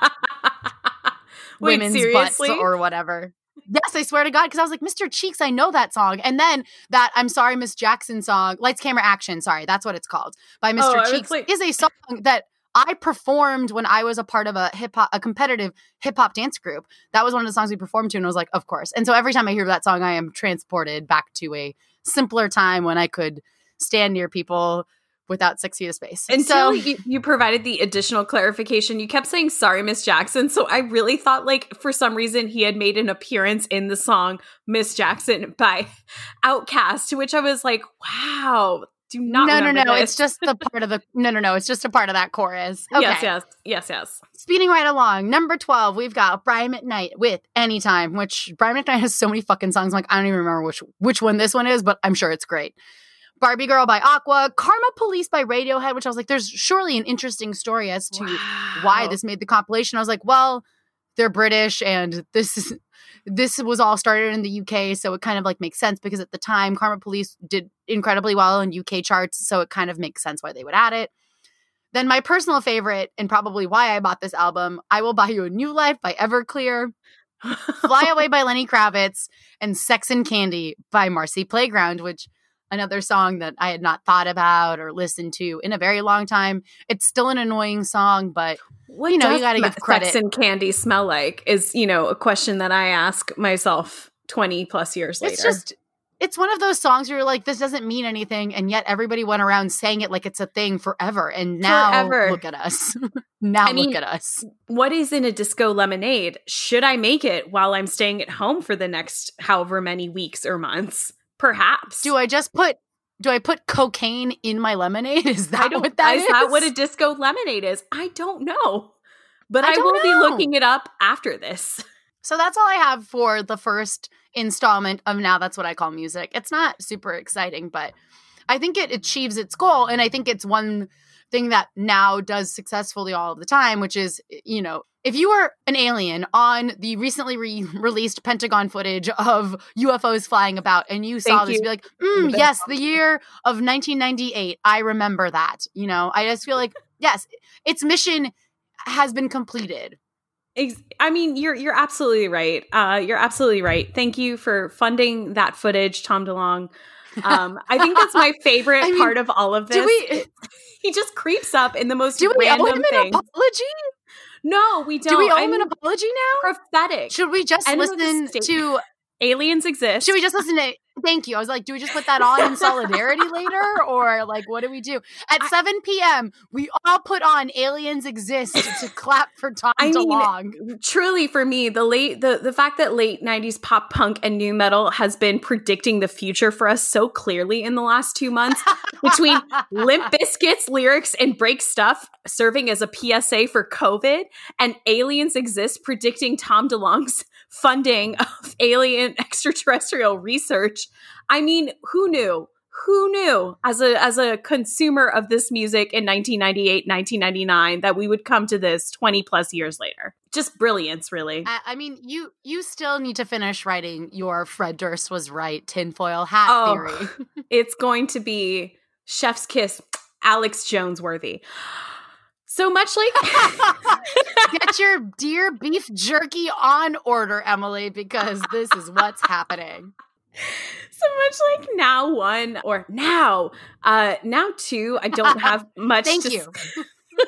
Wait, women's seriously? butts or whatever. Yes, I swear to God, because I was like, Mister Cheeks, I know that song. And then that I'm Sorry, Miss Jackson song, Lights, Camera, Action, sorry, that's what it's called, by Mister Oh, Cheeks, like- is a song that I performed when I was a part of a hip hop, a competitive hip hop dance group. That was one of the songs we performed to, and I was like, of course. And so every time I hear that song, I am transported back to a simpler time when I could stand near people without six feet of space. Until so, you, you provided the additional clarification, you kept saying Sorry, Miss Jackson. So I really thought like for some reason he had made an appearance in the song Miss Jackson by Outkast, to which I was like, wow. Do not no, no, no. this. It's just the part of the no, no, no. It's just a part of that chorus. Okay. Yes, yes, yes, yes. Speeding right along, number twelve, we've got Brian McKnight with Anytime, which Brian McKnight has so many fucking songs. I'm like, I don't even remember which which one this one is, but I'm sure it's great. Barbie Girl by Aqua, Karma Police by Radiohead, which I was like, there's surely an interesting story as to wow. why this made the compilation. I was like, well, they're British and this is this was all started in the U K, so it kind of like makes sense because at the time Karma Police did incredibly well in U K charts, so it kind of makes sense why they would add it. Then my personal favorite, and probably why I bought this album, I Will Buy You a New Life by Everclear, Fly Away by Lenny Kravitz, and Sex and Candy by Marcy Playground, which another song that I had not thought about or listened to in a very long time. It's still an annoying song, but what you know, does you got to give credit. Sex and Candy smell like is, you know, a question that I ask myself twenty plus years later. It's just, it's one of those songs where you're like, this doesn't mean anything. And yet everybody went around saying it like it's a thing forever. And now forever. Look at us. now I mean, look at us. What is in a disco lemonade? Should I make it while I'm staying at home for the next however many weeks or months? Perhaps. Do I just put Do I put cocaine in my lemonade? Is that what that is? Is that what a disco lemonade is? I don't know. But I, I will know. be looking it up after this. So that's all I have for the first installment of Now That's What I Call Music. It's not super exciting, but I think it achieves its goal. And I think it's one thing that Now does successfully all of the time, which is, you know, if you were an alien on the recently re- released Pentagon footage of U F Os flying about and you saw Thank this, you. you'd be like, mm, yes, the year of nineteen ninety-eight. I remember that. You know, I just feel like, yes, its mission has been completed. I mean, you're you're absolutely right. Uh, you're absolutely right. Thank you for funding that footage, Tom DeLonge. Um, I think that's my favorite I mean, part of all of this. Do we, he just creeps up in the most do we random owe him thing. an apology? No, we don't. Do we owe I him mean, an apology now? Prophetic. Should we just End of the listen state- to Aliens exist. Should we just listen to thank you? I was like, do we just put that on in solidarity later? Or like what do we do? At I, seven p.m. we all put on Aliens Exist to clap for Tom I DeLonge. mean, truly for me, the late the, the fact that late nineties pop punk and new metal has been predicting the future for us so clearly in the last two months between Limp Bizkit's lyrics and Break Stuff serving as a P S A for COVID and Aliens Exist predicting Tom DeLonge's funding of alien extraterrestrial research. I mean, who knew? Who knew as a as a consumer of this music in nineteen ninety-eight, nineteen ninety-nine that we would come to this twenty plus years later? Just brilliance, really. I, I mean, you you still need to finish writing your Fred Durst was right tinfoil hat oh, theory. It's going to be chef's kiss, Alex Jones worthy. So much like get your deer beef jerky on order, Emily, because this is what's happening. So much like Now One or Now, uh, Now Two, I don't have much Thank to you. S-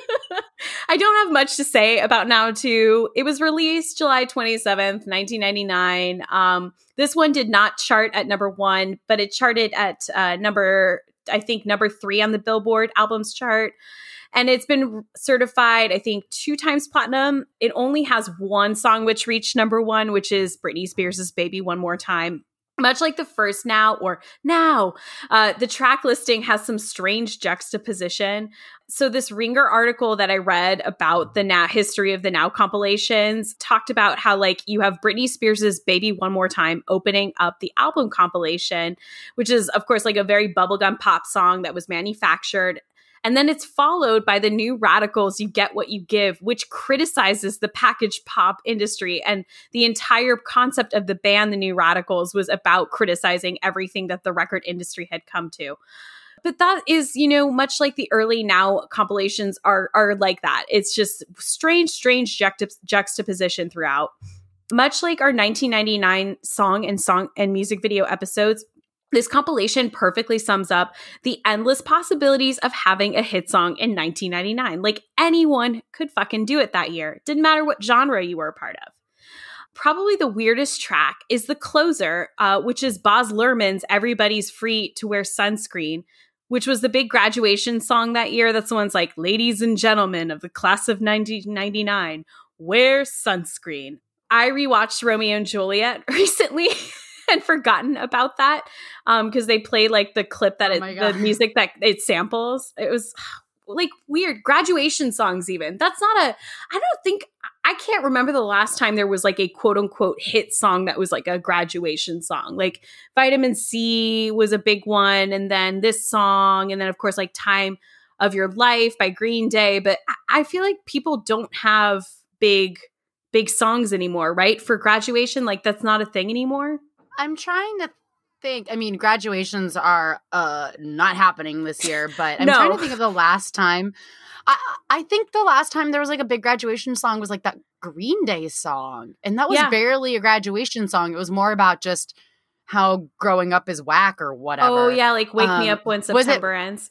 I don't have much to say about Now Two. It was released July twenty-seventh, nineteen ninety-nine. Um, this one did not chart at number one, but it charted at uh, number, I think, number three on the Billboard albums chart. And it's been certified, I think, two times platinum. It only has one song which reached number one, which is Britney Spears' Baby One More Time. Much like the first Now or Now, uh, the track listing has some strange juxtaposition. So this Ringer article that I read about the Now history of the Now compilations talked about how like you have Britney Spears' Baby One More Time opening up the album compilation, which is, of course, like a very bubblegum pop song that was manufactured. And then it's followed by the New Radicals, You Get What You Give, which criticizes the packaged pop industry. And the entire concept of the band, the New Radicals, was about criticizing everything that the record industry had come to. But that is, you know, much like the early Now compilations are, are like that. It's just strange, strange juxtap- juxtaposition throughout. Much like our nineteen ninety-nine song and song and music video episodes, this compilation perfectly sums up the endless possibilities of having a hit song in nineteen ninety-nine. Like anyone could fucking do it that year. Didn't matter what genre you were a part of. Probably the weirdest track is the closer, uh, which is Baz Luhrmann's Everybody's Free to Wear Sunscreen, which was the big graduation song that year. That's the one's like, ladies and gentlemen of the class of nineteen ninety-nine, wear sunscreen. I rewatched Romeo and Juliet recently. And forgotten about that because um, they play like the clip that it, oh the music that it samples. It was like weird graduation songs. Even that's not a. I don't think I can't remember the last time there was like a quote unquote hit song that was like a graduation song. Like Vitamin C was a big one, and then this song, and then of course like Time of Your Life by Green Day. But I, I feel like people don't have big big songs anymore, right? For graduation, like that's not a thing anymore. I'm trying to think. I mean, graduations are uh, not happening this year, but I'm no. trying to think of the last time. I, I think the last time there was like a big graduation song was like that Green Day song. And that was yeah. barely a graduation song. It was more about just how growing up is whack or whatever. Oh, yeah. Like Wake um, Me Up When September it, Ends.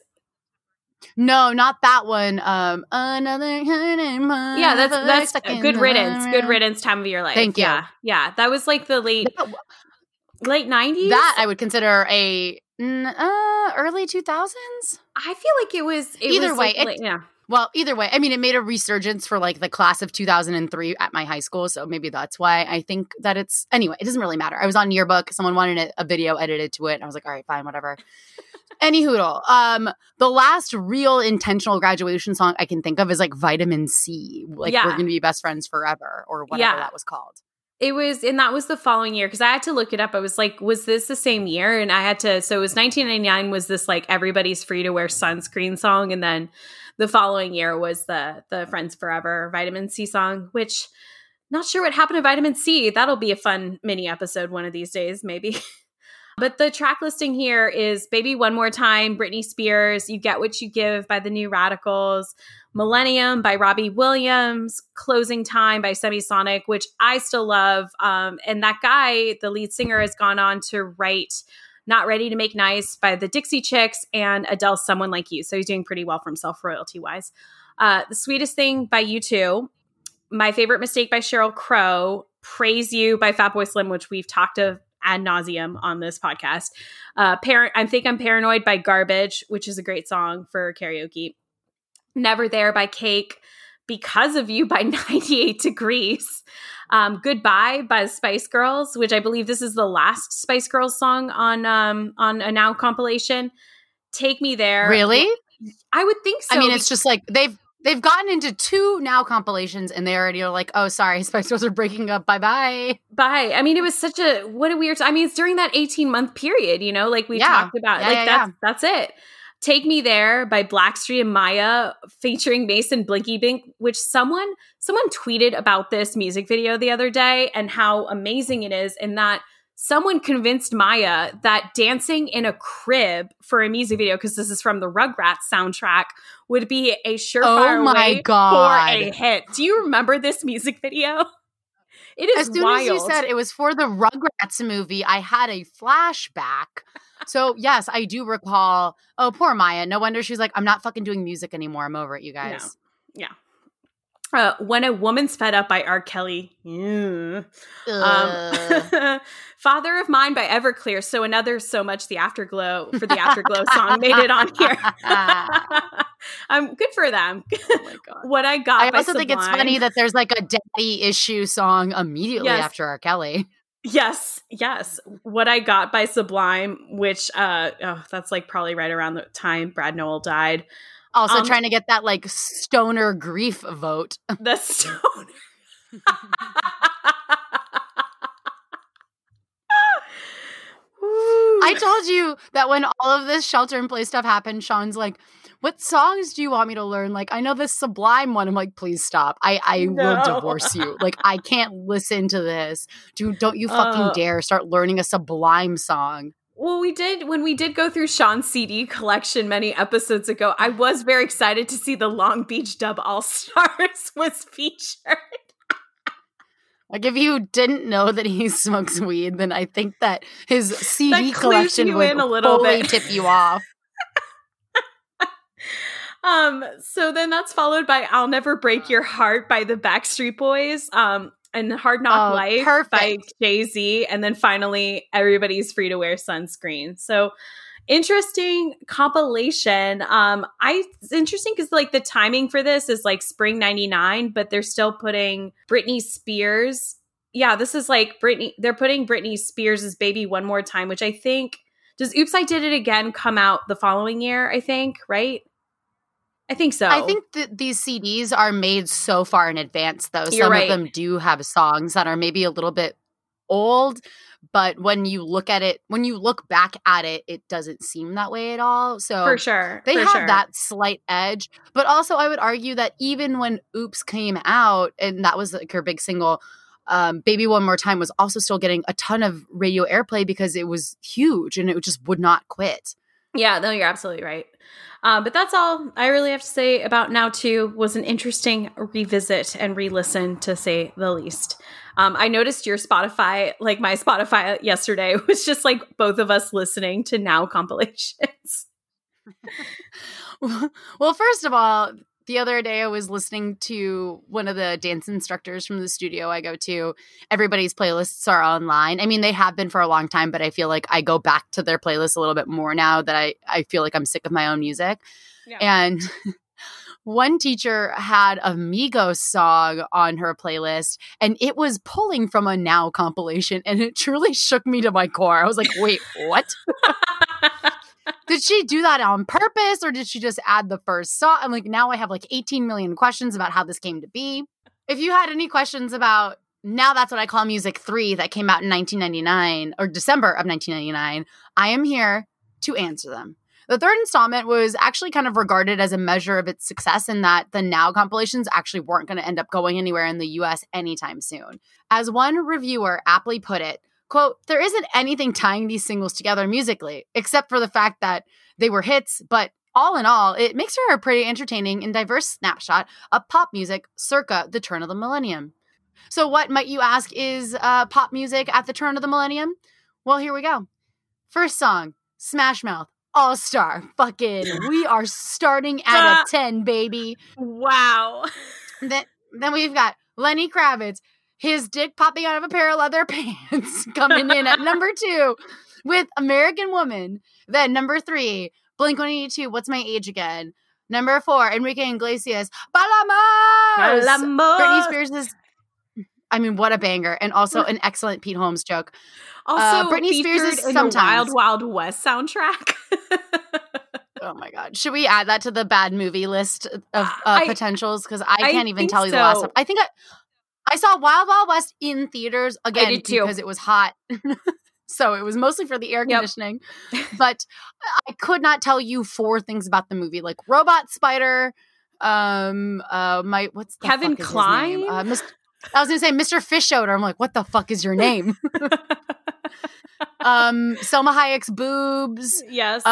No, not that one. Um, another yeah, that's that's good riddance. Good riddance. Time of Your Life. Thank you. Yeah, yeah. That was like the late... Late nineties? That I would consider a uh, early two thousands? I feel like it was... It either was way. Like It, late, yeah. Well, either way. I mean, it made a resurgence for like the class of two thousand three at my high school. So maybe that's why I think that it's... Anyway, it doesn't really matter. I was on Yearbook. Someone wanted a, a video edited to it. And I was like, all right, fine, whatever. Any hoodle. Um, the last real intentional graduation song I can think of is like Vitamin C. Like yeah. We're going to be best friends forever or whatever yeah. that was called. It was, and that was the following year because I had to look it up. I was like, was this the same year? And I had to, so it was nineteen ninety-nine was this like Everybody's Free to Wear Sunscreen song. And then the following year was the the Friends Forever Vitamin C song, which not sure what happened to Vitamin C. That'll be a fun mini episode one of these days, maybe. But the track listing here is Baby One More Time, Britney Spears, You Get What You Give by the New Radicals, Millennium by Robbie Williams, Closing Time by Semisonic, which I still love. Um, and that guy, the lead singer, has gone on to write Not Ready to Make Nice by the Dixie Chicks and Adele's Someone Like You. So he's doing pretty well for himself royalty-wise. Uh, the Sweetest Thing by U two, My Favorite Mistake by Sheryl Crow, Praise You by Fatboy Slim, which we've talked of ad nauseum on this podcast. Uh, Par- I Think I'm Paranoid by Garbage, which is a great song for karaoke. Never There by Cake, Because of You by ninety-eight Degrees, um, Goodbye by the Spice Girls, which I believe this is the last Spice Girls song on um, on a Now compilation. Take Me There. Really? I would think so. I mean, it's just like they've they've gotten into two Now compilations and they already are like, oh, sorry, Spice Girls are breaking up. Bye-bye. Bye. I mean, it was such a, what a weird, I mean, it's during that eighteen-month period, you know, like we Yeah. talked about. Yeah, like, yeah, that's yeah. that's it. Take Me There by Blackstreet and Maya featuring Mason Blinky Bink, which someone someone tweeted about this music video the other day and how amazing it is, and that someone convinced Maya that dancing in a crib for a music video, because this is from the Rugrats soundtrack, would be a surefire Oh my way God. for a hit. Do you remember this music video? It is As soon wild. as you said it was for the Rugrats movie, I had a flashback. So, yes, I do recall, oh, poor Maya. No wonder she's like, I'm not fucking doing music anymore. I'm over it, you guys. Yeah. Uh, When a Woman's Fed Up by R. Kelly. Yeah. Um, Father of Mine by Everclear. So another So Much the Afterglow for the Afterglow song made it on here. um, good for them. Oh my God. What I Got I by also think it's Sublime. funny that there's like a daddy issue song immediately Yes. after R. Kelly. Yes, yes. What I Got by Sublime, which uh, oh, that's like probably right around the time Brad Noel died. Also Um, trying to get that like stoner grief vote. The Stone. I told you that when all of this shelter in place stuff happened, Sean's like, what songs do you want me to learn? Like, I know this Sublime one. I'm like, please stop. I, I No. will divorce you. Like, I can't listen to this. Dude, don't you fucking Uh. dare start learning a Sublime song. Well, we did, when we did go through Sean's C D collection many episodes ago, I was very excited to see the Long Beach Dub All-Stars was featured. Like, if you didn't know that he smokes weed, then I think that his C D That clues collection you would in a little fully bit. tip you off. Um, so then that's followed by I'll Never Break Your Heart by the Backstreet Boys, um, and Hard Knock Oh, Life perfect. by Jay-Z, and then finally Everybody's Free to Wear Sunscreen. So interesting compilation. Um, I it's interesting because like the timing for this is like spring ninety-nine, but they're still putting Britney Spears. Yeah, this is like Britney. They're putting Britney Spears' Baby One More Time, which I think does Oops, I Did It Again come out the following year, I think, right? I think so. I think that these C Ds are made so far in advance, though. You're Some right. of them do have songs that are maybe a little bit old, but when you look at it, when you look back at it, it doesn't seem that way at all. So for sure. they for have sure. that slight edge. But also, I would argue that even when Oops came out, and that was like her big single, um, Baby One More Time was also still getting a ton of radio airplay because it was huge and it just would not quit. Yeah, no, you're absolutely right. Um, but that's all I really have to say about Now Too. Was an interesting revisit and re-listen, to say the least. Um, I noticed your Spotify, like my Spotify yesterday, was just like both of us listening to Now compilations. Well, first of all, the other day I was listening to one of the dance instructors from the studio I go to. Everybody's playlists are online. I mean, they have been for a long time, but I feel like I go back to their playlists a little bit more now that I, I feel like I'm sick of my own music. Yeah. And one teacher had a Migos song on her playlist, and it was pulling from a Now compilation, and it truly shook me to my core. I was like, wait, what? Did she do that on purpose, or did she just add the first song? I'm like, now I have like eighteen million questions about how this came to be. If you had any questions about Now That's What I Call Music three that came out in nineteen ninety-nine or December of nineteen ninety-nine, I am here to answer them. The third installment was actually kind of regarded as a measure of its success in that the Now compilations actually weren't going to end up going anywhere in the U S anytime soon. As one reviewer aptly put it, quote, there isn't anything tying these singles together musically, except for the fact that they were hits, but all in all, it makes for a pretty entertaining and diverse snapshot of pop music circa the turn of the millennium. So what, might you ask, is uh, pop music at the turn of the millennium? Well, here we go. First song, Smash Mouth, All Star. Fucking, we are starting at a ten, baby. Wow. Then, then we've got Lenny Kravitz, his dick popping out of a pair of leather pants, coming in at number two with American Woman. Then number three, Blink one eighty-two, What's My Age Again? Number four, Enrique Iglesias, Balamos! Balamos! Britney Spears is, I mean, what a banger. And also an excellent Pete Holmes joke. Also, Uh, Britney Spears featured is in sometimes- the Wild Wild West soundtrack. Oh my God. Should we add that to the bad movie list of uh, I- potentials? Because I I can't even think tell you the last so. time. I think I, I saw Wild Wild West in theaters again did too. because it was hot. So it was mostly for the air Yep. conditioning. But I could not tell you four things about the movie. Like Robot Spider, um, uh, my, what's the Kevin fuck is his Kline? name? Uh, Mis- I was going to say Mister Fishoder. I'm like, what the fuck is your name? um, Selma Hayek's boobs. Yes.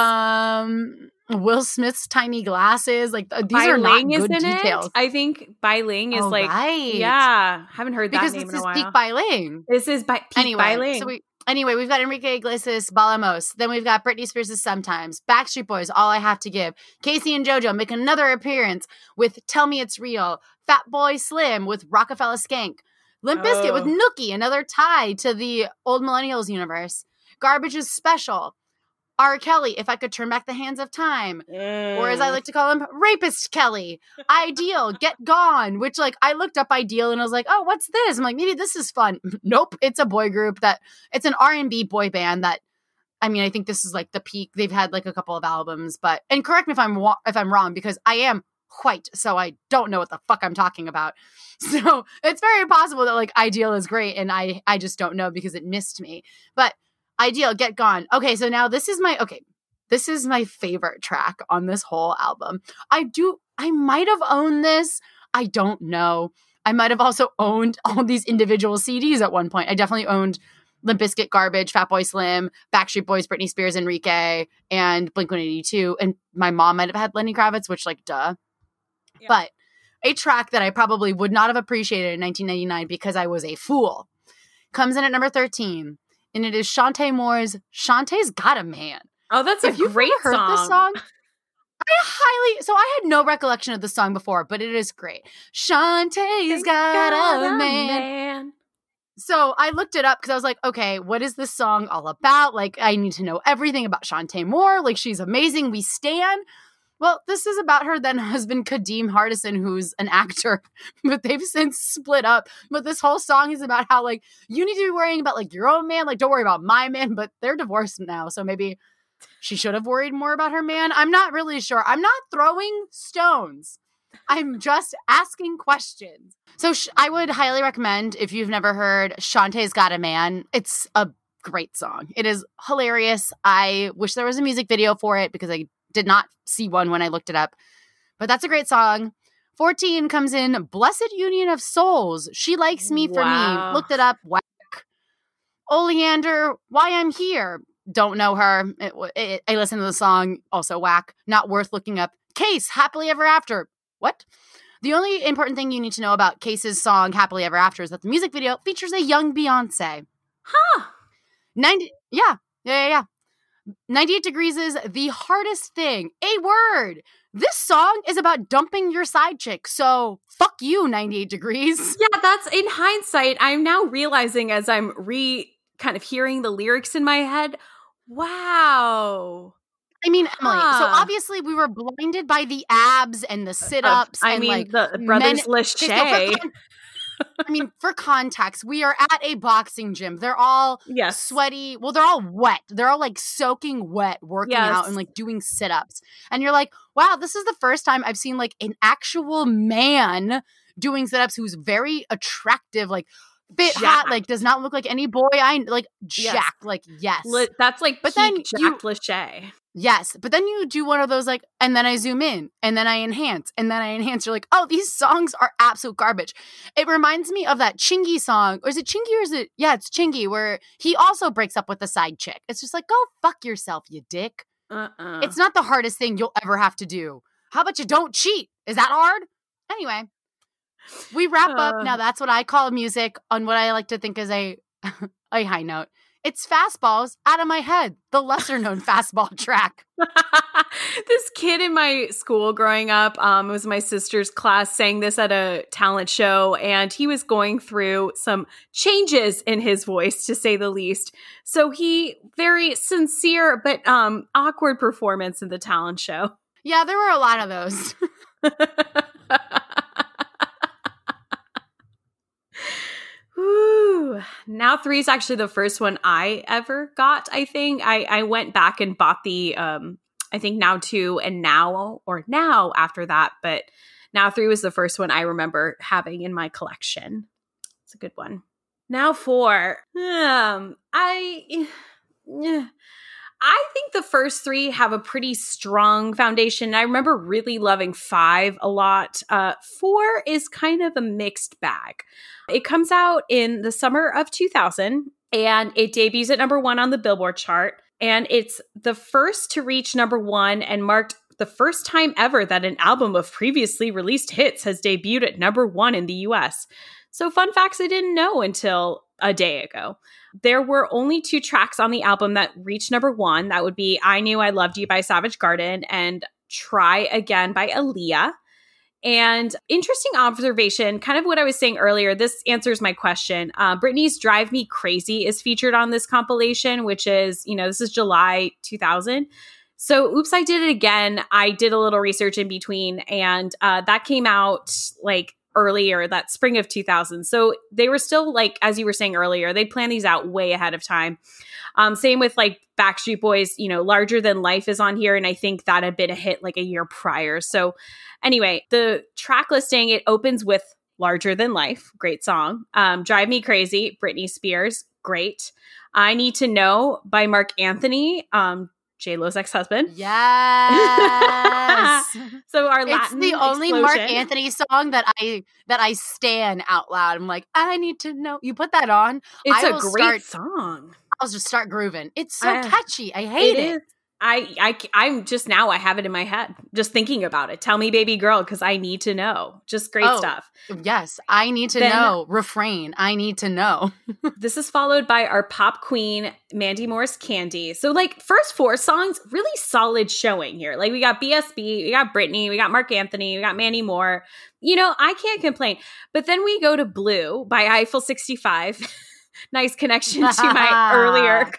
Um, Will Smith's tiny glasses. Like th- these Bai are not Ling is good in details. it. I think Bai Ling is Oh, like, right. yeah, haven't heard Because that name this in a is while. Peak Bai Ling. This is by Peak Anyway, Bai Ling. so we anyway we've got Enrique Iglesias, Balamos. Then we've got Britney Spears' Sometimes, Backstreet Boys, All I Have to Give, Casey and JoJo make another appearance with Tell Me It's Real, Fat Boy Slim with Rockefeller Skank, Limp Bizkit Oh. with Nookie, another tie to the old Millennials universe. Garbage is Special. R. Kelly, If I Could Turn Back the Hands of Time. Mm. Or as I like to call him, Rapist Kelly. Ideal, Get Gone, which like I looked up Ideal and I was like, oh, what's this? I'm like, maybe this is fun. Nope, it's a boy group that, it's an R and B boy band that, I mean, I think this is like the peak. They've had like a couple of albums, but, and correct me if I'm wa- if I'm wrong because I am white, so I don't know what the fuck I'm talking about. So it's very possible that like Ideal is great and I, I just don't know because it missed me. But Ideal, Get Gone. Okay, so now this is my, okay, this is my favorite track on this whole album. I do, I might have owned this. I don't know. I might have also owned all these individual C Ds at one point. I definitely owned Limp Bizkit, Garbage, Fatboy Slim, Backstreet Boys, Britney Spears, Enrique, and Blink one eighty-two. And my mom might have had Lenny Kravitz, which like, duh. Yeah. But a track that I probably would not have appreciated in nineteen ninety-nine because I was a fool comes in at number thirteen. And it is Shantae Moore's Shantae's Got a Man. Oh, that's Have a you great ever heard song. this song? I highly, so I had no recollection of the song before, but it is great. Shantae's got, got a man. man. So I looked it up because I was like, okay, what is this song all about? Like, I need to know everything about Shantae Moore. Like, she's amazing. We stan. Well, this is about her then husband, Kadeem Hardison, who's an actor, but they've since split up. But this whole song is about how, like, you need to be worrying about, like, your own man. Like, don't worry about my man, but they're divorced now. So maybe she should have worried more about her man. I'm not really sure. I'm not throwing stones. I'm just asking questions. So sh- I would highly recommend, if you've never heard Shantae's Got a Man, it's a great song. It is hilarious. I wish there was a music video for it because I did not see one when I looked it up. But that's a great song. fourteen comes in Blessed Union of Souls. She Likes Me for Wow. Me. Looked it up. Whack. Oleander, Why I'm Here. Don't know her. It, it, I listened to the song. Also whack. Not worth looking up. Case, Happily Ever After. What? The only important thing you need to know about Case's song Happily Ever After is that the music video features a young Beyonce. Huh. ninety Yeah. Yeah, yeah, yeah. ninety-eight Degrees is The Hardest Thing. A word. This song is about dumping your side chick. So fuck you, ninety-eight Degrees. Yeah, that's in hindsight. I'm now realizing as I'm re kind of hearing the lyrics in my head. Wow. I mean, Emily, so Huh. obviously we were blinded by the abs and the sit-ups. I and mean, like the brothers men- Lachey. Okay, so for con- I mean, for context, we are at a boxing gym. They're all Yes. sweaty. Well, they're all wet. They're all like soaking wet, working Yes. out and like doing sit-ups. And you're like, wow, this is the first time I've seen like an actual man doing sit-ups who's very attractive, like bit hot, Jacked. like does not look like any boy I like Yes. jacked, like yes. Li- that's like But peak then you- Jack Lachey. Yes, but then you do one of those like, and then I zoom in, and then I enhance, and then I enhance. You're like, oh, these songs are absolute garbage. It reminds me of that Chingy song, or is it Chingy or is it? Yeah, it's Chingy, where he also breaks up with the side chick. It's just like, go fuck yourself, you dick. Uh-uh. It's not the hardest thing you'll ever have to do. How about you don't cheat? Is that hard? Anyway, we wrap Uh. up. Now that's what I call music on what I like to think is a a high note. It's Fastballs Out of My Head, the lesser known fastball track. This kid in my school growing up, um, it was my sister's class, sang this at a talent show, and he was going through some changes in his voice, to say the least. So he, very sincere but um, awkward performance in the talent show. Yeah, there were a lot of those. Woo. Now three is actually the first one I ever got, I think. I, I went back and bought the um I think Now two and Now or Now after that, but Now three was the first one I remember having in my collection. It's a good one. Now four. Um, I, I think the first three have a pretty strong foundation. I remember really loving five a lot. Uh, four is kind of a mixed bag. It comes out in the summer of two thousand, and it debuts at number one on the Billboard chart. And it's the first to reach number one and marked the first time ever that an album of previously released hits has debuted at number one in the U S. So fun facts I didn't know until a day ago. There were only two tracks on the album that reached number one. That would be I Knew I Loved You by Savage Garden and Try Again by Aaliyah. And interesting observation, kind of what I was saying earlier, this answers my question. Uh, Britney's Drive Me Crazy is featured on this compilation, which is, you know, this is July two thousand. So Oops, I Did It Again. I did a little research in between, and uh, that came out like earlier, that spring of two thousand. So they were still like, as you were saying earlier, they'd plan these out way ahead of time. Um, same with like Backstreet Boys, you know, Larger Than Life is on here. And I think that had been a hit like a year prior. So anyway, the track listing, it opens with Larger Than Life. Great song. Um, Drive Me Crazy, Britney Spears. Great. I Need to Know by Mark Anthony. Um, J-Lo's ex-husband. Yes. So our Latin It's the only explosion. Mark Anthony song that I that I stan out loud. I'm like, I need to know. You put that on. It's I a will great start, song. I'll just start grooving. It's so Uh, catchy. I hate it. Is. I, I, I'm just now, I have it in my head, just thinking about it. Tell me, baby girl, because I need to know. Just great Oh. stuff. Yes, I need to Then- know. Refrain. I need to know. This is followed by our pop queen, Mandy Moore's Candy. So, like, first four songs, really solid showing here. Like, we got B S B, we got Britney, we got Mark Anthony, we got Mandy Moore. You know, I can't complain. But then we go to Blue by Eiffel sixty-five. Nice connection to my earlier.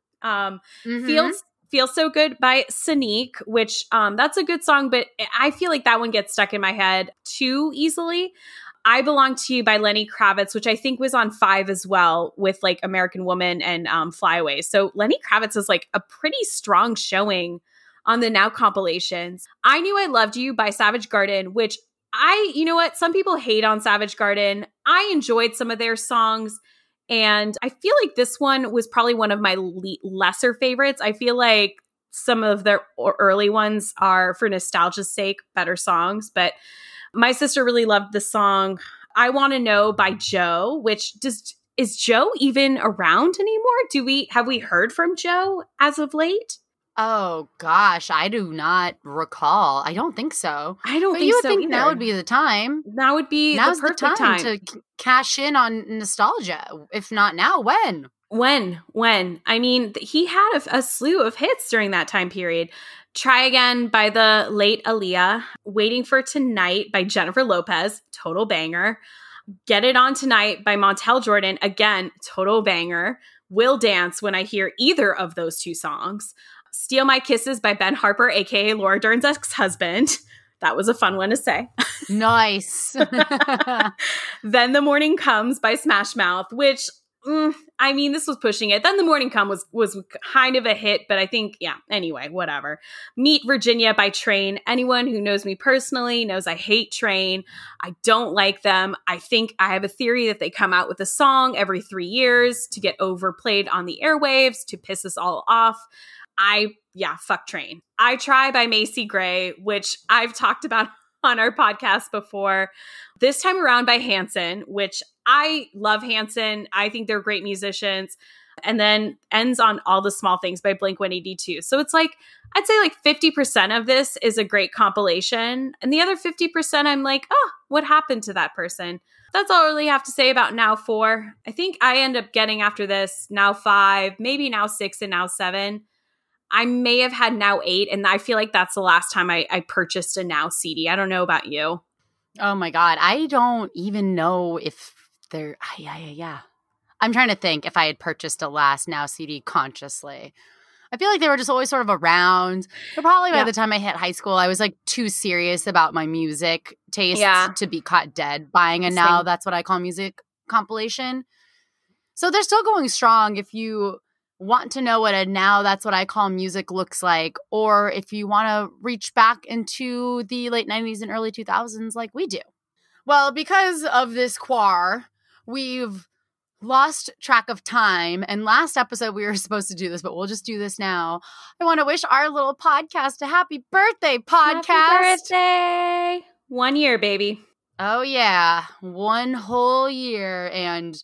Um, Mhm. Feels Feels So Good by Sonique, which um, that's a good song, but I feel like that one gets stuck in my head too easily. I Belong to You by Lenny Kravitz, which I think was on five as well with like American Woman and um, Fly Away. So Lenny Kravitz is like a pretty strong showing on the Now compilations. I Knew I Loved You by Savage Garden, which I, you know what? Some people hate on Savage Garden. I enjoyed some of their songs. And I feel like this one was probably one of my le- lesser favorites. I feel like some of their early ones are, for nostalgia's sake, better songs. But my sister really loved the song I Want to Know by Joe, which does is Joe even around anymore? Do we have we heard from Joe as of late? Oh gosh, I do not recall. I don't think so. I don't But think you would so think either. now would be the time. Now would be Now's the the perfect time, time. to c- cash in on nostalgia. If not now, when? When? When? I mean, th- he had a, a slew of hits during that time period. Try Again by the late Aaliyah. Waiting for Tonight by Jennifer Lopez. Total banger. Get It On Tonight by Montel Jordan. Again, total banger. Will dance when I hear either of those two songs. Steal My Kisses by Ben Harper, a k a. Laura Dern's ex-husband. That was a fun one to say. Nice. Then The Morning Comes by Smash Mouth, which, mm, I mean, this was pushing it. Then The Morning Come was was kind of a hit, but I think, yeah, anyway, whatever. Meet Virginia by Train. Anyone who knows me personally knows I hate Train. I don't like them. I think I have a theory that they come out with a song every three years to get overplayed on the airwaves, to piss us all off. I, yeah, fuck Train. I Try by Macy Gray, which I've talked about on our podcast before. This time around by Hanson, which I love Hanson. I think they're great musicians. And then ends on All the Small Things by Blink one eighty-two. So it's like, I'd say like fifty percent of this is a great compilation. And the other fifty percent, I'm like, oh, what happened to that person? That's all I really have to say about Now four. I think I end up getting after this Now five, maybe Now six and Now seven. I may have had Now eight, and I feel like that's the last time I, I purchased a Now C D. I don't know about you. Oh my God. I don't even know if they're, yeah, yeah, yeah. I'm trying to think if I had purchased a last Now C D consciously. I feel like they were just always sort of around. But probably by Yeah. the time I hit high school, I was like too serious about my music tastes Yeah. to be caught dead buying a Now, Same. that's what I call music compilation. So they're still going strong if you want to know what a Now That's What I Call Music looks like, or if you want to reach back into the late nineties and early two thousands like we do. Well, because of this quar, we've lost track of time. And last episode, we were supposed to do this, but we'll just do this now. I want to wish our little podcast a happy birthday, podcast. Happy birthday. One year, baby. Oh, yeah. One whole year and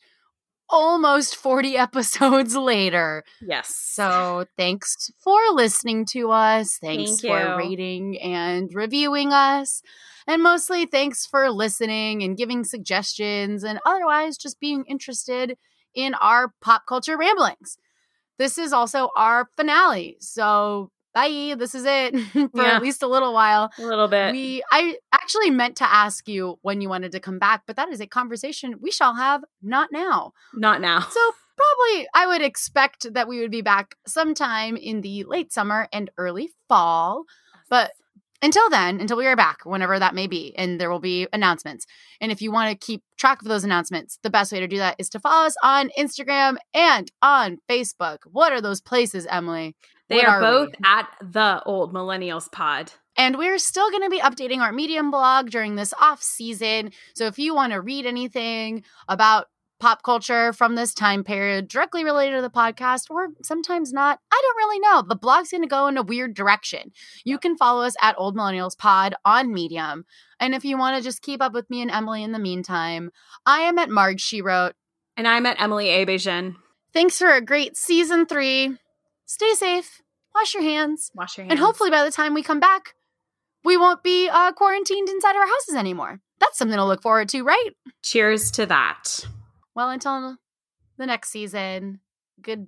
almost forty episodes later. Yes. So thanks for listening to us. Thanks Thank for you. rating and reviewing us. And mostly thanks for listening and giving suggestions and otherwise just being interested in our pop culture ramblings. This is also our finale. So bye. This is it for Yeah. at least a little while. A little bit. We I actually meant to ask you when you wanted to come back, but that is a conversation we shall have not now. Not now. So probably I would expect that we would be back sometime in the late summer and early fall. But until then, until we are back, whenever that may be, and there will be announcements. And if you want to keep track of those announcements, the best way to do that is to follow us on Instagram and on Facebook. What are those places, Emily? They What are, are both we? at the Old Millennials Pod. And we're still going to be updating our Medium blog during this off season. So if you want to read anything about pop culture from this time period directly related to the podcast, or sometimes not, I don't really know. The blog's going to go in a weird direction. You can follow us at Old Millennials Pod on Medium. And if you want to just keep up with me and Emily in the meantime, I am at Marge She Wrote. And I'm at Emily Abejan. Thanks for a great season three. Stay safe. Wash your hands. Wash your hands. And hopefully by the time we come back, we won't be uh, quarantined inside our houses anymore. That's something to look forward to, right? Cheers to that. Well, until the next season,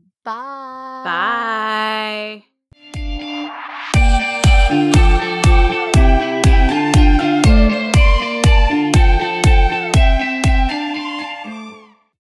goodbye. Bye.